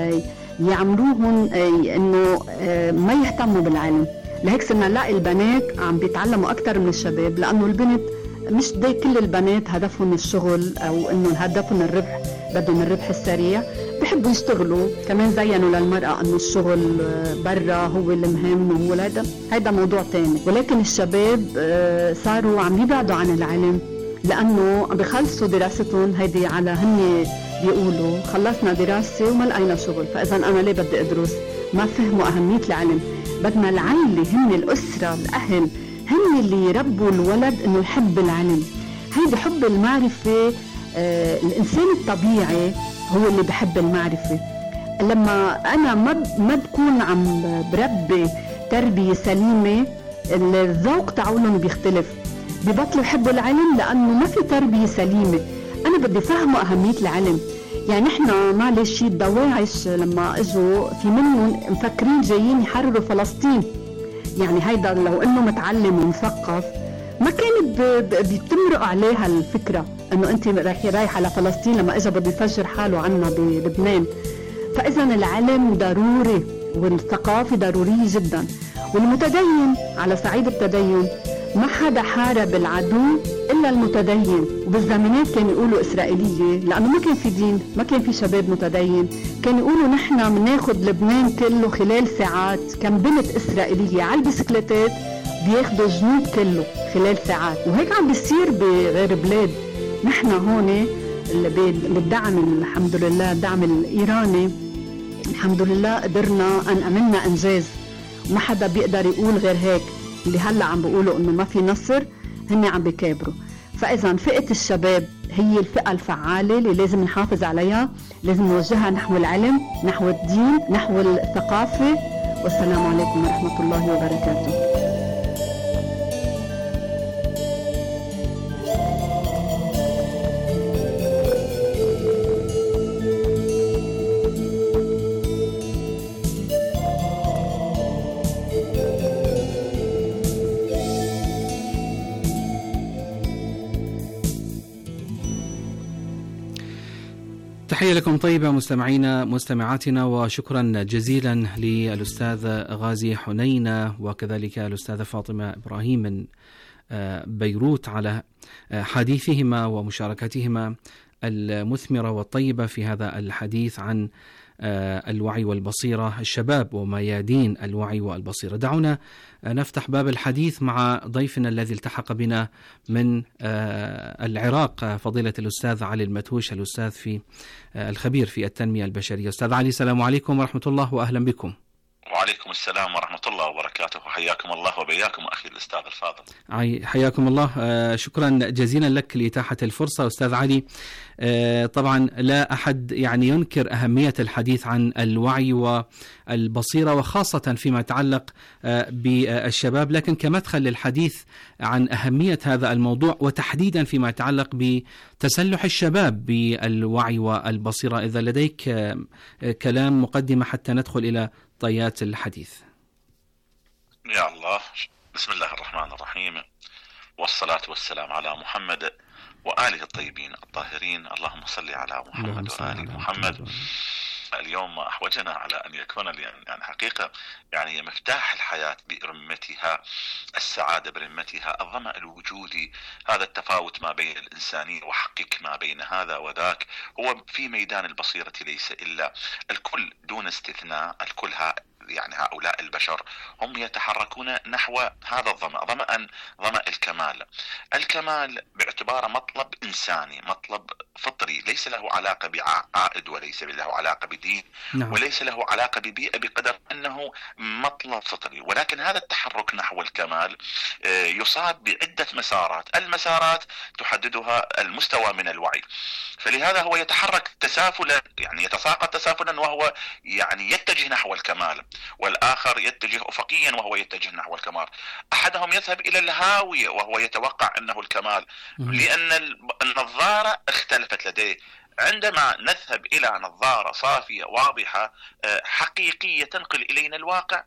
يعملوهم إنه ما يهتموا بالعلم. لهيك صرنا نلاقي البنات عم بيتعلموا أكتر من الشباب، لأنه البنت مش داي كل البنات هدفهم الشغل أو إنه هدفهم الربح، بدهم الربح السريع، بحبوا يشتغلوا. كمان زينوا للمرأة أنه الشغل برا هو المهم، وهو هيدا موضوع تاني. ولكن الشباب صاروا عم يبعدوا عن العلم، لأنه بخلصوا دراستهم هيدي على هن بيقولوا خلصنا دراسة وما لقينا شغل، فإذا أنا ليه بدي أدرس؟ ما فهموا أهمية العلم. بدنا العائلة، هن الأسرة، الأهل، هن اللي يربوا الولد أنه يحب العلم. هيدي حب المعرفة. الإنسان الطبيعي هو اللي بحب المعرفة. لما أنا ما بكون عم بربي تربية سليمة، الذوق تعولهم بيختلف، ببطلوا يحبوا العلم لأنه ما في تربية سليمة. أنا بدي فهموا أهمية العلم. يعني إحنا معلش الدواعش لما إجوا في منهم مفكرين جايين يحرروا فلسطين، يعني هيدا لو إنه متعلم ومثقف ما كانت بتمرق عليها الفكرة انه انت رايحة على فلسطين، لما اجى بده يفجر حاله عنا بلبنان. فاذا العلم ضروري والثقافة ضرورية جدا. والمتدين على صعيد التدين ما حدا حارب العدو الا المتدين. وبالزمانات كانوا يقولوا اسرائيلية لانه ما كان في دين، ما كان في شباب متدين. كانوا يقولوا نحن بناخد لبنان كله خلال ساعات. كان بنت اسرائيلية على البسكليتات بياخدوا الجنوب كله خلال ساعات، وهيك عم بيصير بغير بلاد. نحن هون بالدعم الحمد لله، الدعم الإيراني الحمد لله قدرنا أن عملنا إنجاز، وما حدا بيقدر يقول غير هيك. اللي هلأ عم بيقولوا إنه ما في نصر هن عم بيكابروا. فإذا فئة الشباب هي الفئة الفعالة اللي لازم نحافظ عليها، لازم نوجهها نحو العلم، نحو الدين، نحو الثقافة، والسلام عليكم ورحمة الله وبركاته. تحية لكم طيبة مستمعينا مستمعاتنا، وشكرا جزيلا للأستاذ غازي حنينة وكذلك الأستاذة فاطمة إبراهيم من بيروت على حديثهما ومشاركتهما المثمرة والطيبة في هذا الحديث عن الوعي والبصيرة، الشباب وميادين الوعي والبصيرة. دعونا نفتح باب الحديث مع ضيفنا الذي التحق بنا من العراق، فضيلة الأستاذ علي المتوش، الأستاذ في الخبير في التنمية البشرية. أستاذ علي، السلام عليكم ورحمة الله وأهلا بكم. وعليكم السلام ورحمة الله وبركاته، حياكم الله وبياكم أخي الأستاذ الفاضل. حياكم الله، شكرا جزيلا لك لإتاحة الفرصة. أستاذ علي، طبعا لا أحد يعني ينكر أهمية الحديث عن الوعي والبصيرة، وخاصة فيما يتعلق بالشباب، لكن كمدخل للحديث عن أهمية هذا الموضوع وتحديدا فيما يتعلق بتسلح الشباب بالوعي والبصيرة، إذا لديك كلام مقدمة حتى ندخل إلى طيات الحديث. يا الله، بسم الله الرحمن الرحيم، والصلاة والسلام على محمد وآله الطيبين الطاهرين، اللهم صل على محمد وآل محمد. اليوم أحوجنا على أن يكون يعني حقيقة يعني مفتاح الحياة برمتها، السعادة برمتها، الظمأ الوجودي، هذا التفاوت ما بين الإنسانية وحقك ما بين هذا وذاك هو في ميدان البصيرة ليس إلا الكل دون استثناء، الكل يعني هؤلاء البشر هم يتحركون نحو هذا الظمأ، ظمأ الكمال. الكمال باعتباره مطلب إنساني، مطلب فطري، ليس له علاقة بعائد وليس له علاقة بدين وليس له علاقة ببيئة، بقدر أنه مطلب فطري. ولكن هذا التحرك نحو الكمال يصاب بعدة مسارات، المسارات تحددها المستوى من الوعي، فلهذا هو يتحرك تسافلا، يعني يتساقط تسافلا وهو يعني يتجه نحو الكمال، والآخر يتجه أفقيا وهو يتجه نحو الكمال. أحدهم يذهب إلى الهاوية وهو يتوقع أنه الكمال، لأن النظارة اختلفت لديه. عندما نذهب إلى نظارة صافية واضحة حقيقية تنقل إلينا الواقع،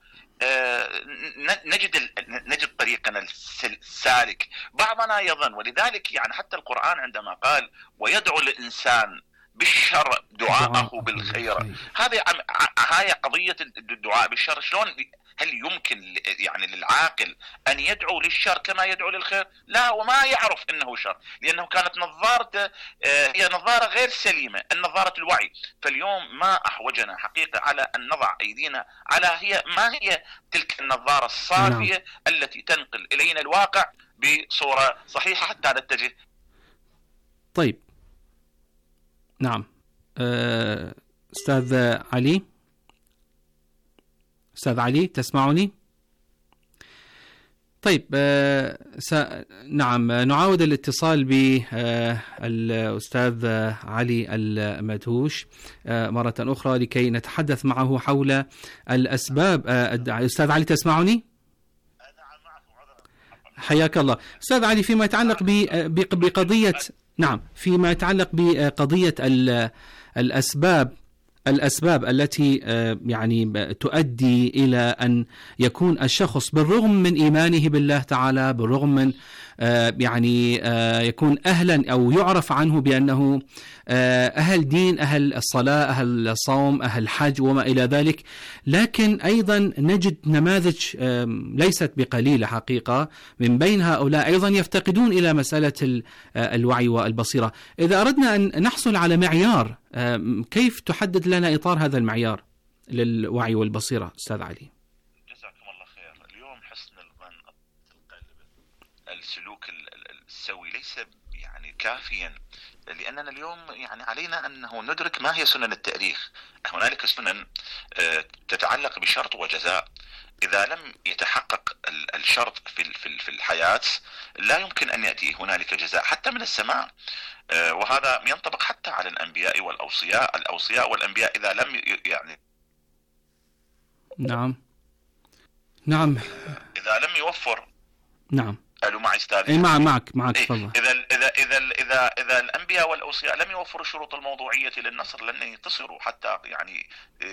نجد طريقنا السالك. بعضنا يظن، ولذلك يعني حتى القرآن عندما قال ويدعو الإنسان بالشر دعاءه بالخير، هذه قضية الدعاء بالشر. شلون هل يمكن يعني للعاقل أن يدعو للشر كما يدعو للخير؟ لا، وما يعرف أنه شر، لأنه كانت نظارته هي نظارة غير سليمة، النظارة الوعي. فاليوم ما أحوجنا حقيقة على أن نضع أيدينا على ما هي تلك النظارة الصافية التي تنقل إلينا الواقع بصورة صحيحة حتى نتجه. طيب، نعم. أستاذ علي، أستاذ علي تسمعني؟ طيب، نعم، نعاود الاتصال بالأستاذ علي المتوش مرة أخرى لكي نتحدث معه حول الأسباب. أستاذ علي تسمعني؟ حياك الله. أستاذ علي، فيما يتعلق بقضية، نعم، فيما يتعلق بقضية الأسباب التي يعني تؤدي إلى أن يكون الشخص بالرغم من إيمانه بالله تعالى، بالرغم من يعني يكون أهلا أو يعرف عنه بأنه أهل دين، أهل الصلاة، أهل الصوم، أهل الحج وما إلى ذلك، لكن أيضا نجد نماذج ليست بقليلة حقيقة من بين هؤلاء أيضا يفتقدون إلى مسألة الوعي والبصيرة. إذا أردنا أن نحصل على معيار، كيف تحدد لنا إطار هذا المعيار للوعي والبصيرة أستاذ علي؟ جزاكم الله خير. اليوم حسن الظن، السلوك السوي ليس يعني كافيا، لأننا اليوم يعني علينا أنه ندرك ما هي سنن التأريخ. هنالك سنن تتعلق بشرط وجزاء، إذا لم يتحقق الشرط في الحياة لا يمكن أن يأتي هنالك جزاء حتى من السماء، وهذا ينطبق حتى على الأنبياء والأوصياء. الأوصياء والأنبياء إذا لم يعني نعم نعم. إذا لم يوفر. نعم. قالوا معي أستاذ. أي معك تفضل. إذا الأنبياء والأوصياء لم يوفروا الشروط الموضوعية للنصر لن ينتصروا، حتى يعني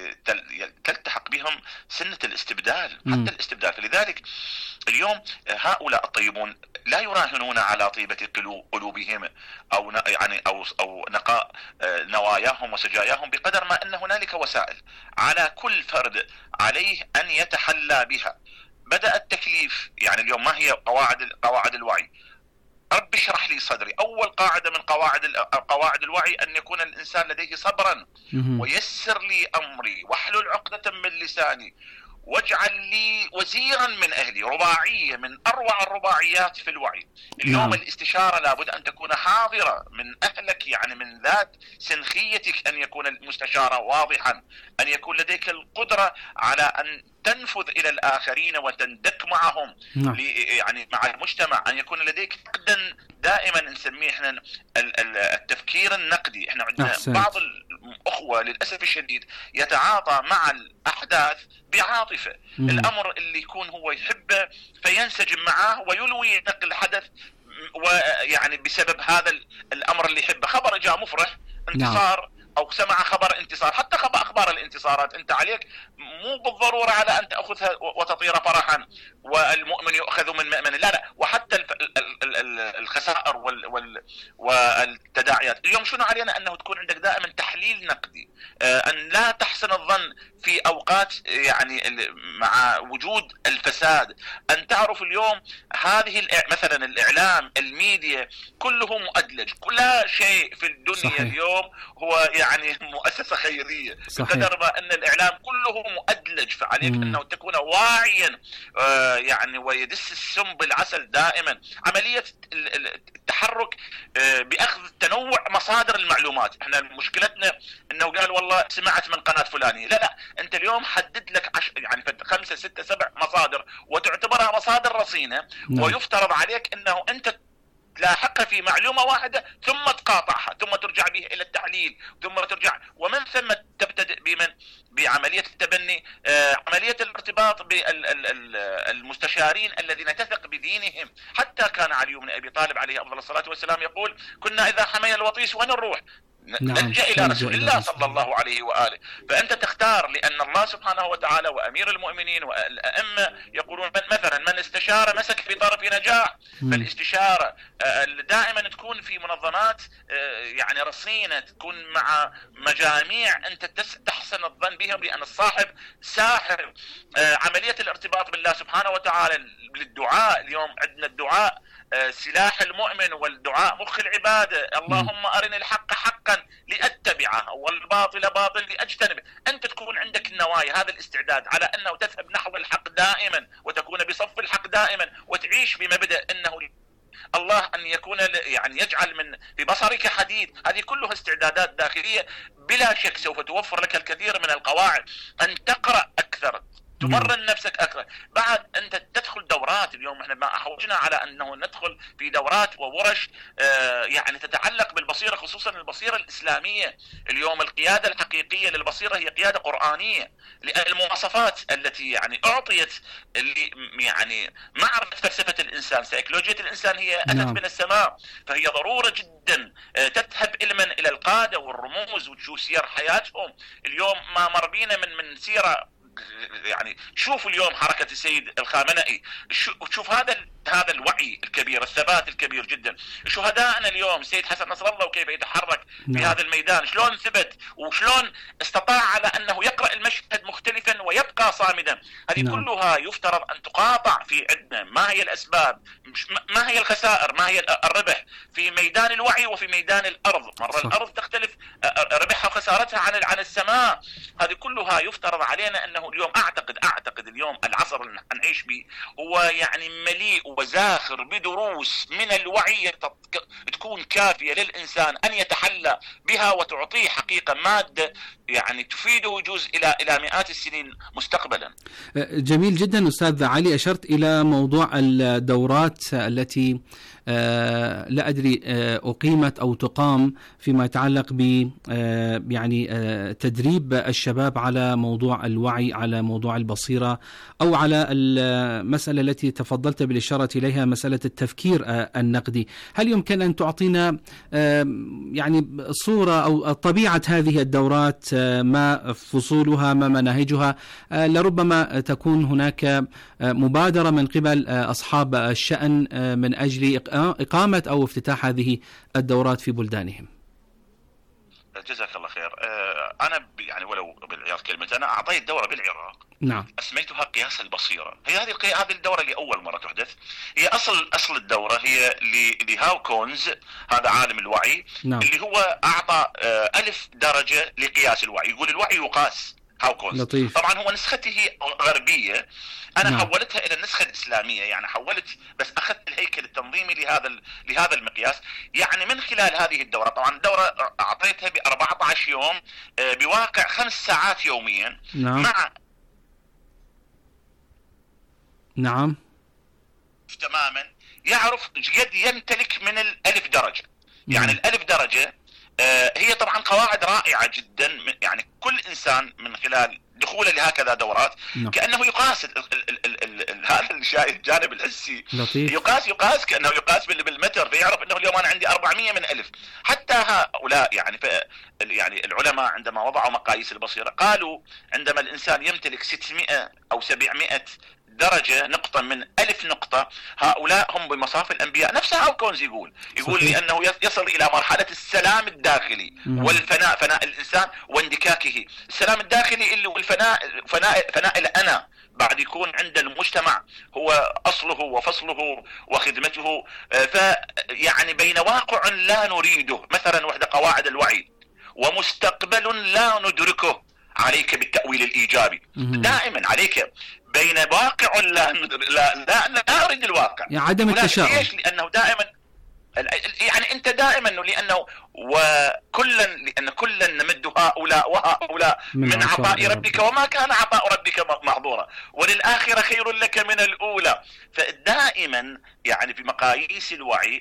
تلتحق بهم سنة الاستبدال، حتى الاستبدال. فلذلك اليوم هؤلاء الطيبون لا يراهنون على طيبة قلوبهم أو يعني أو نقاء نواياهم وسجاياهم، بقدر ما أن هنالك وسائل على كل فرد عليه أن يتحلى بها. بدأ التكليف، يعني اليوم ما هي قواعد الوعي؟ رب اشرح لي صدري. أول قاعدة من قواعد الوعي أن يكون الإنسان لديه صبرا، ويسر لي أمري واحلل عقدة من لساني واجعل لي وزيرا من أهلي. رباعية من أروع الرباعيات في الوعي. اليوم الاستشارة لابد أن تكون حاضرة من أهلك، يعني من ذات سنخيتك، أن يكون المستشارة واضحا، أن يكون لديك القدرة على أن تنفذ إلى الآخرين وتندك معهم يعني مع المجتمع، أن يكون لديك نقدا دائما نسميه احنا التفكير النقدي. احنا عندنا بعض الأخوة للأسف الشديد يتعاطى مع الأحداث بعاطفة. الأمر اللي يكون هو يحبه فينسجم معه ويلوي نقل الحدث، ويعني بسبب هذا الأمر اللي يحبه. خبر جاء مفرح، انتصار، أو سمع خبر انتصار، حتى أخبار الانتصارات أنت عليك مو بالضرورة على أن تأخذها وتطير فرحا والمؤمن يؤخذ من مؤمن، لا، وحتى الخسائر والتداعيات. اليوم شنو علينا؟ أنه تكون عندك دائما تحليل نقدي، أن لا تحسن الظن في أوقات يعني مع وجود الفساد. أن تعرف اليوم هذه مثلا الإعلام، الميديا، كله مؤدلج. كل شيء في الدنيا صحيح. اليوم هو يعني مؤسسة خيرية، بقدر ما أن الإعلام كله مؤدلج، فعليك أنه تكون واعيا يعني ويدس السم بالعسل دائما. عملية التحرك بأخذ تنوع مصادر المعلومات. احنا مشكلتنا أنه قال والله سمعت من قناة فلانية، لا، أنت اليوم حدد لك يعني 5 6 7 مصادر وتعتبرها مصادر رصينة، ويفترض عليك أنه أنت تلاحقها في معلومة واحدة ثم تقاطعها، ثم ترجع بها إلى التحليل، ثم ترجع، ومن ثم تبتدئ بعملية التبني، عملية الارتباط بالمستشارين الذين تثق بدينهم. حتى كان علي بن أبي طالب عليه أفضل الصلاة والسلام يقول: كنا إذا حمي الوطيس وين نروح؟ نلجأ إلى رسول الله صلى الله عليه وآله. فأنت تختار، لأن الله سبحانه وتعالى وأمير المؤمنين والأئمة يقولون مثلا: من استشار مسك بطرف نجاح. فالاستشارة دائما تكون في منظمات يعني رصينة، تكون مع مجاميع أنت تحسن الظن بهم، لأن الصاحب ساحر. عملية الارتباط بالله سبحانه وتعالى للدعاء. اليوم عندنا الدعاء سلاح المؤمن، والدعاء مخ العبادة. اللهم أرني الحق حقا لأتبعه والباطل باطل لأجتنبه. أنت تكون عندك النوايا، هذا الاستعداد على أنه تذهب نحو الحق دائما، وتكون بصف الحق دائما، وتعيش بمبدأ أنه الله أن يكون يعني يجعل من ببصرك حديد. هذه كلها استعدادات داخلية بلا شك سوف توفر لك الكثير من القواعد. أن تقرأ أكثر، تمرن نفسك أكثر. بعد أنت تدخل دورات. اليوم احنا ما أحوجنا على أنه ندخل في دورات وورش يعني تتعلق بالبصيرة، خصوصا البصيرة الإسلامية. اليوم القيادة الحقيقية للبصيرة هي قيادة قرآنية، لأن المواصفات التي يعني أعطيت اللي يعني معرفة فلسفة الإنسان، سيكولوجية الإنسان هي أتت من السماء. فهي ضرورة جدا تذهب علما إلى القادة والرموز وتشوف سير حياتهم. اليوم ما مر بينا من سيرة، يعني شوفوا اليوم حركة السيد الخامنئي، شوف هذا الوعي الكبير، الثبات الكبير جدا. شهدائنا اليوم السيد حسن نصر الله وكيف يتحرك في هذا الميدان، شلون ثبت وشلون استطاع على أنه يقرأ المشهد مختلفا ويبقى صامدا. هذه كلها يفترض أن تقاطع في عندنا. ما هي الأسباب؟ ما هي الخسائر؟ ما هي الربح في ميدان الوعي وفي ميدان الأرض؟ مرة الأرض تختلف ربحها وخسارتها عن السماء. هذه كلها يفترض علينا أنه اليوم أعتقد اليوم العصر اللي نعيش به هو يعني مليء وزاخر بدروس من الوعي تكون كافية للإنسان أن يتحلى بها وتعطيه حقيقة مادة يعني تفيده يجوز إلى مئات السنين مستقبلا. جميل جدا أستاذ علي. أشرت إلى موضوع الدورات التي لا أدري أقيمت أو تقام فيما يتعلق ب يعني تدريب الشباب على موضوع الوعي، على موضوع البصيرة، أو على المسألة التي تفضلت بالإشارة إليها، مسألة التفكير النقدي. هل يمكن أن تعطينا يعني صورة أو طبيعة هذه الدورات، ما فصولها، ما مناهجها؟ لربما تكون هناك مبادرة من قبل أصحاب الشأن من أجل إقامة أو افتتاح هذه الدورات في بلدانهم. جزاك الله خير. أنا يعني ولو بالعراق كلمة، أنا أعطيت دورة بالعراق، نعم، أسميتها قياس البصيرة. هي هذه الدورة لأول مرة تحدث. هي أصل الدورة هي لهاو كونز، هذا عالم الوعي، نعم، اللي هو أعطى 1000 درجة لقياس الوعي. يقول الوعي يقاس، هاو كونز. لطيف. طبعا هو نسخته غربية، أنا نعم. حولتها إلى النسخة الإسلامية، يعني حولت بس أخذت الهيكل التنظيمي لهذا المقياس. يعني من خلال هذه الدورة، طبعا الدورة أعطيتها ب14 يوم بواقع 5 ساعات يوميا، نعم، نعم تماما يعرف قد يمتلك من 1000 درجة. يعني 1000 درجة هي طبعا قواعد رائعة جدا. يعني كل إنسان من خلال دخوله لهكذا دورات كأنه يقاس هذا الجانب الحسي، يقاس كأنه يقاس بالمتر، فيعرف أنه اليوم أنا عندي 400 من 1000. حتى هؤلاء يعني العلماء عندما وضعوا مقاييس البصيرة قالوا عندما الإنسان يمتلك 600 أو 700 درجة نقطة من 1000 نقطة، هؤلاء هم بمصاف الأنبياء. نفس هاو كونز يقول لأنه يصل إلى مرحلة السلام الداخلي والفناء، فناء الإنسان واندكاكه. السلام الداخلي اللي والفناء فناء الأنا، بعد يكون عند المجتمع هو أصله وفصله وخدمته. فيعني بين واقع لا نريده، مثلا وحدة قواعد الوعي، ومستقبل لا ندركه، عليك بالتأويل الإيجابي. دائما عليك بين واقع لا أريد الواقع، يعني عدم التشاؤم. ليش؟ لأنه دائما يعني أنت دائما لأنه لأن كلا نمد هؤلاء وهؤلاء من عطاء ربك وما كان عطاء ربك محظورا، وللآخرة خير لك من الأولى. فدائما يعني في مقاييس الوعي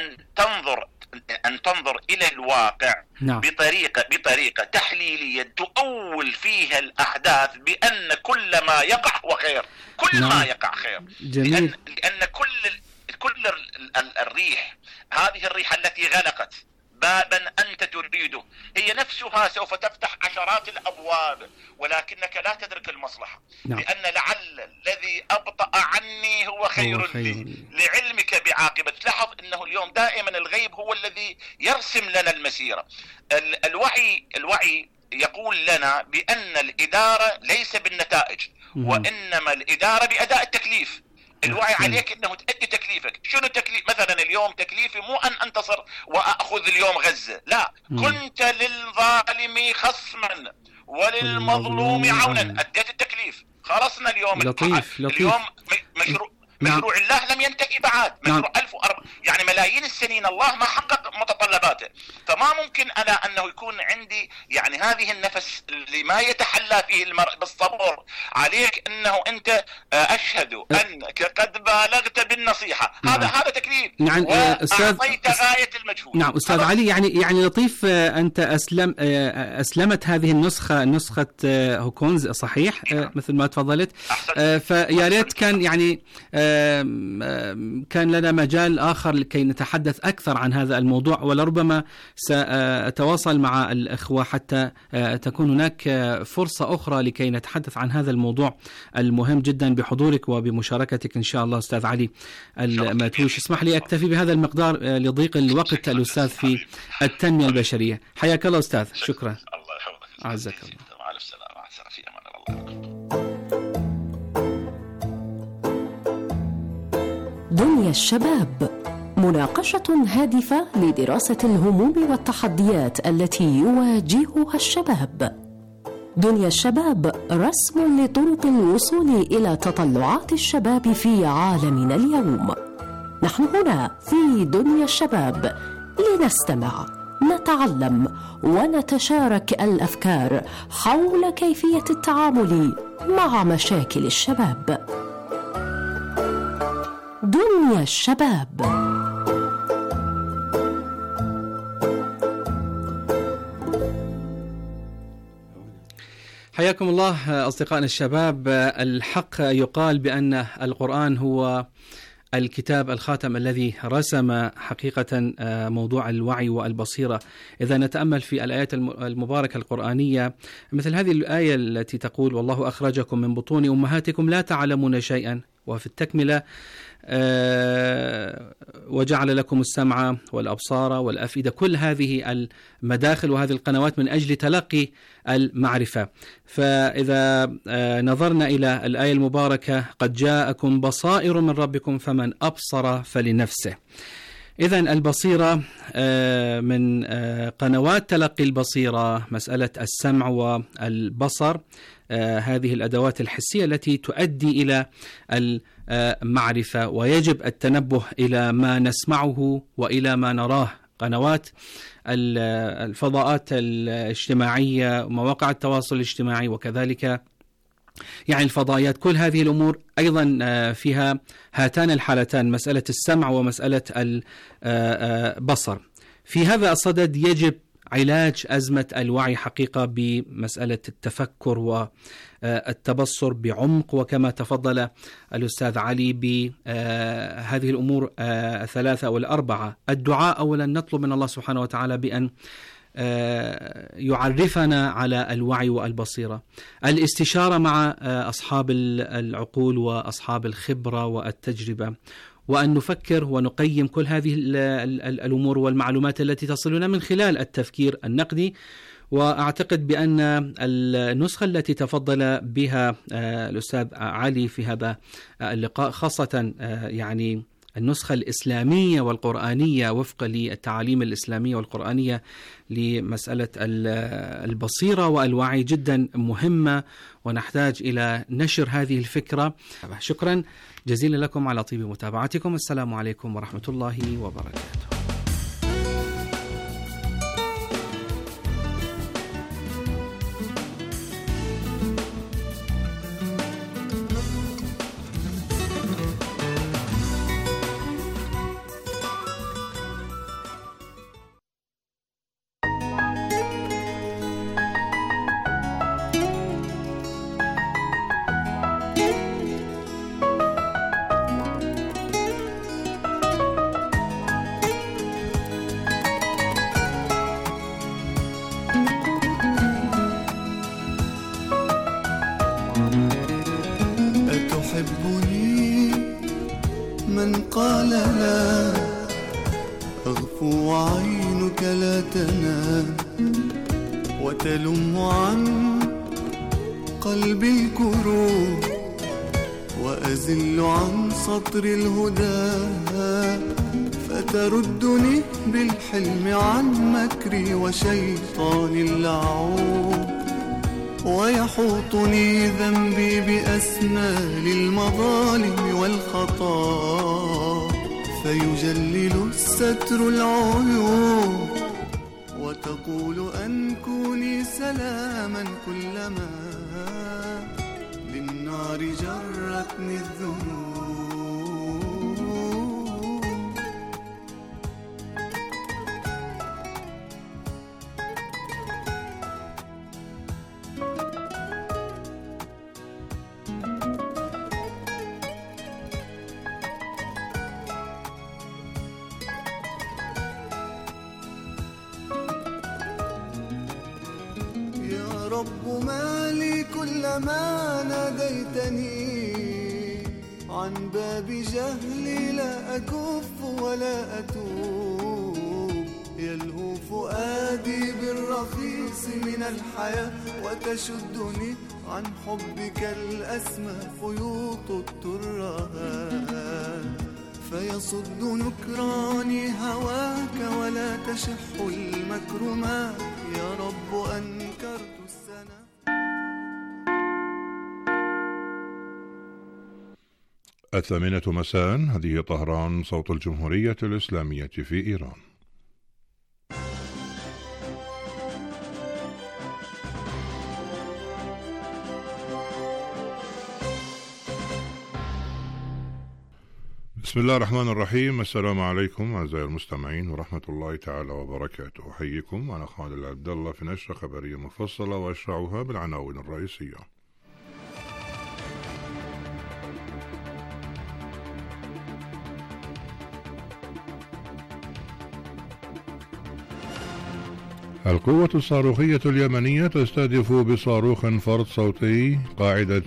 أن تنظر إلى الواقع بطريقة تحليلية تؤول فيها الأحداث بأن كل ما يقع هو خير، كل ما يقع خير. لأن كل الريح، هذه الريح التي غلقت بابا أنت تريده هي نفسها سوف تفتح عشرات الأبواب، ولكنك لا تدرك المصلحة. لأن لعل الذي أبطأ عني هو خير لي لعلمك بعاقبة. لاحظ أنه اليوم دائما الغيب هو الذي يرسم لنا المسيرة. الوعي يقول لنا بأن الإدارة ليس بالنتائج، وإنما الإدارة بأداء التكليف. الوعي عليك أنه تؤدي تكليفك. شنو التكليف؟ مثلا اليوم تكليفي مو أن أنتصر وأخذ اليوم غزة، لا، كنت للظالم خصما وللمظلوم عونا، أديت التكليف، خلصنا اليوم. لطيف. اليوم مشروع الله لم ينتهي بعد، مشروع 1004 يعني ملايين السنين الله ما حقق متطلباته. فما ممكن أنا أنه يكون عندي يعني هذه النفس اللي ما يتحلى فيه المرء بالصبر. عليك أنه أنت أشهد أنك قد بالغت بالنصيحة. هذا تكليف. وأعطيت غاية المجهود. نعم أستاذ علي، يعني لطيف. أنت أسلمت هذه نسخة هوكونز، صحيح؟ مثل ما تفضلت. فيا ريت كان يعني كان لنا مجال آخر لكي نتحدث أكثر عن هذا الموضوع، ولربما سأتواصل مع الأخوة حتى تكون هناك فرصة أخرى لكي نتحدث عن هذا الموضوع المهم جدا بحضورك وبمشاركتك إن شاء الله أستاذ علي الماتوش. اسمح لي أكتفي بهذا المقدار لضيق الوقت. الأستاذ في التنمية البشرية، حياك الله أستاذ. شكرا. الله يحفظك. أعزك الله. مع السلامة. في أمان الله. دنيا الشباب، مناقشة هادفة لدراسة الهموم والتحديات التي يواجهها الشباب. دنيا الشباب رسم لطرق الوصول إلى تطلعات الشباب في عالمنا اليوم. نحن هنا في دنيا الشباب لنستمع، نتعلم ونتشارك الأفكار حول كيفية التعامل مع مشاكل الشباب. دنيا الشباب. حياكم الله أصدقائنا الشباب. الحق يقال بأن القرآن هو الكتاب الخاتم الذي رسم حقيقة موضوع الوعي والبصيرة. إذا نتأمل في الآيات المباركة القرآنية مثل هذه الآية التي تقول: والله أخرجكم من بطون أمهاتكم لا تعلمون شيئا، وفي التكملة وجعل لكم السمع والأبصار والأفئدة، كل هذه المداخل وهذه القنوات من أجل تلقي المعرفة. فإذا نظرنا إلى الآية المباركة: قد جاءكم بصائر من ربكم فمن أبصر فلنفسه. إذن البصيرة من قنوات تلقي البصيرة مسألة السمع والبصر، هذه الأدوات الحسية التي تؤدي إلى المعرفة، ويجب التنبه إلى ما نسمعه وإلى ما نراه. قنوات الفضاءات الاجتماعية، مواقع التواصل الاجتماعي، وكذلك يعني الفضائيات، كل هذه الأمور أيضا فيها هاتان الحالتان، مسألة السمع ومسألة البصر. في هذا الصدد يجب علاج أزمة الوعي حقيقة بمسألة التفكر والتبصر بعمق، وكما تفضل الأستاذ علي بهذه الأمور الثلاثة أو الأربعة. الدعاء أولا، نطلب من الله سبحانه وتعالى بأن يعرفنا على الوعي والبصيرة. الاستشارة مع أصحاب العقول وأصحاب الخبرة والتجربة، وأن نفكر ونقيم كل هذه الأمور والمعلومات التي تصلنا من خلال التفكير النقدي. وأعتقد بأن النسخة التي تفضل بها الأستاذ علي في هذا اللقاء، خاصة يعني النسخة الإسلامية والقرآنية وفق للتعاليم الإسلامية والقرآنية لمسألة البصيرة والوعي، جدا مهمة، ونحتاج إلى نشر هذه الفكرة. شكرا جزيلا لكم على طيب متابعتكم. السلام عليكم ورحمة الله وبركاته. أتحبني؟ من قال لا، أغفو وعينك لا تنام، وتلم عن قلبي الكروب، وأزل عن سطر الهدى، فتردني بالحلم عن مكري وشيطان اللعوب، ويحوطني ذنبي بأسنال المظالم والخطا، فيجلل الستر العيوب، وتقول أن كوني سلاما كلما للنار جرتني الذنوب. رب مالي كلما ناديتني عن باب جهلي لا أكف ولا أتوب، يلهو فؤادي بالرخيص من الحياة، وتشدني عن حبك الأسمى خيوط الترهات، فيصد نكراني هواك ولا تشح المكرمات، يا رب أنكرت السنة. الثامنة مساء، هذه طهران، صوت الجمهورية الإسلامية في إيران. بسم الله الرحمن الرحيم. السلام عليكم أعزائي المستمعين ورحمة الله تعالى وبركاته. أحييكم أنا خالد عبد الله في نشرة خبرية مفصلة وأشرعها بالعناوين الرئيسية. القوة الصاروخية اليمنية تستهدف بصاروخ فرد صوتي قاعدة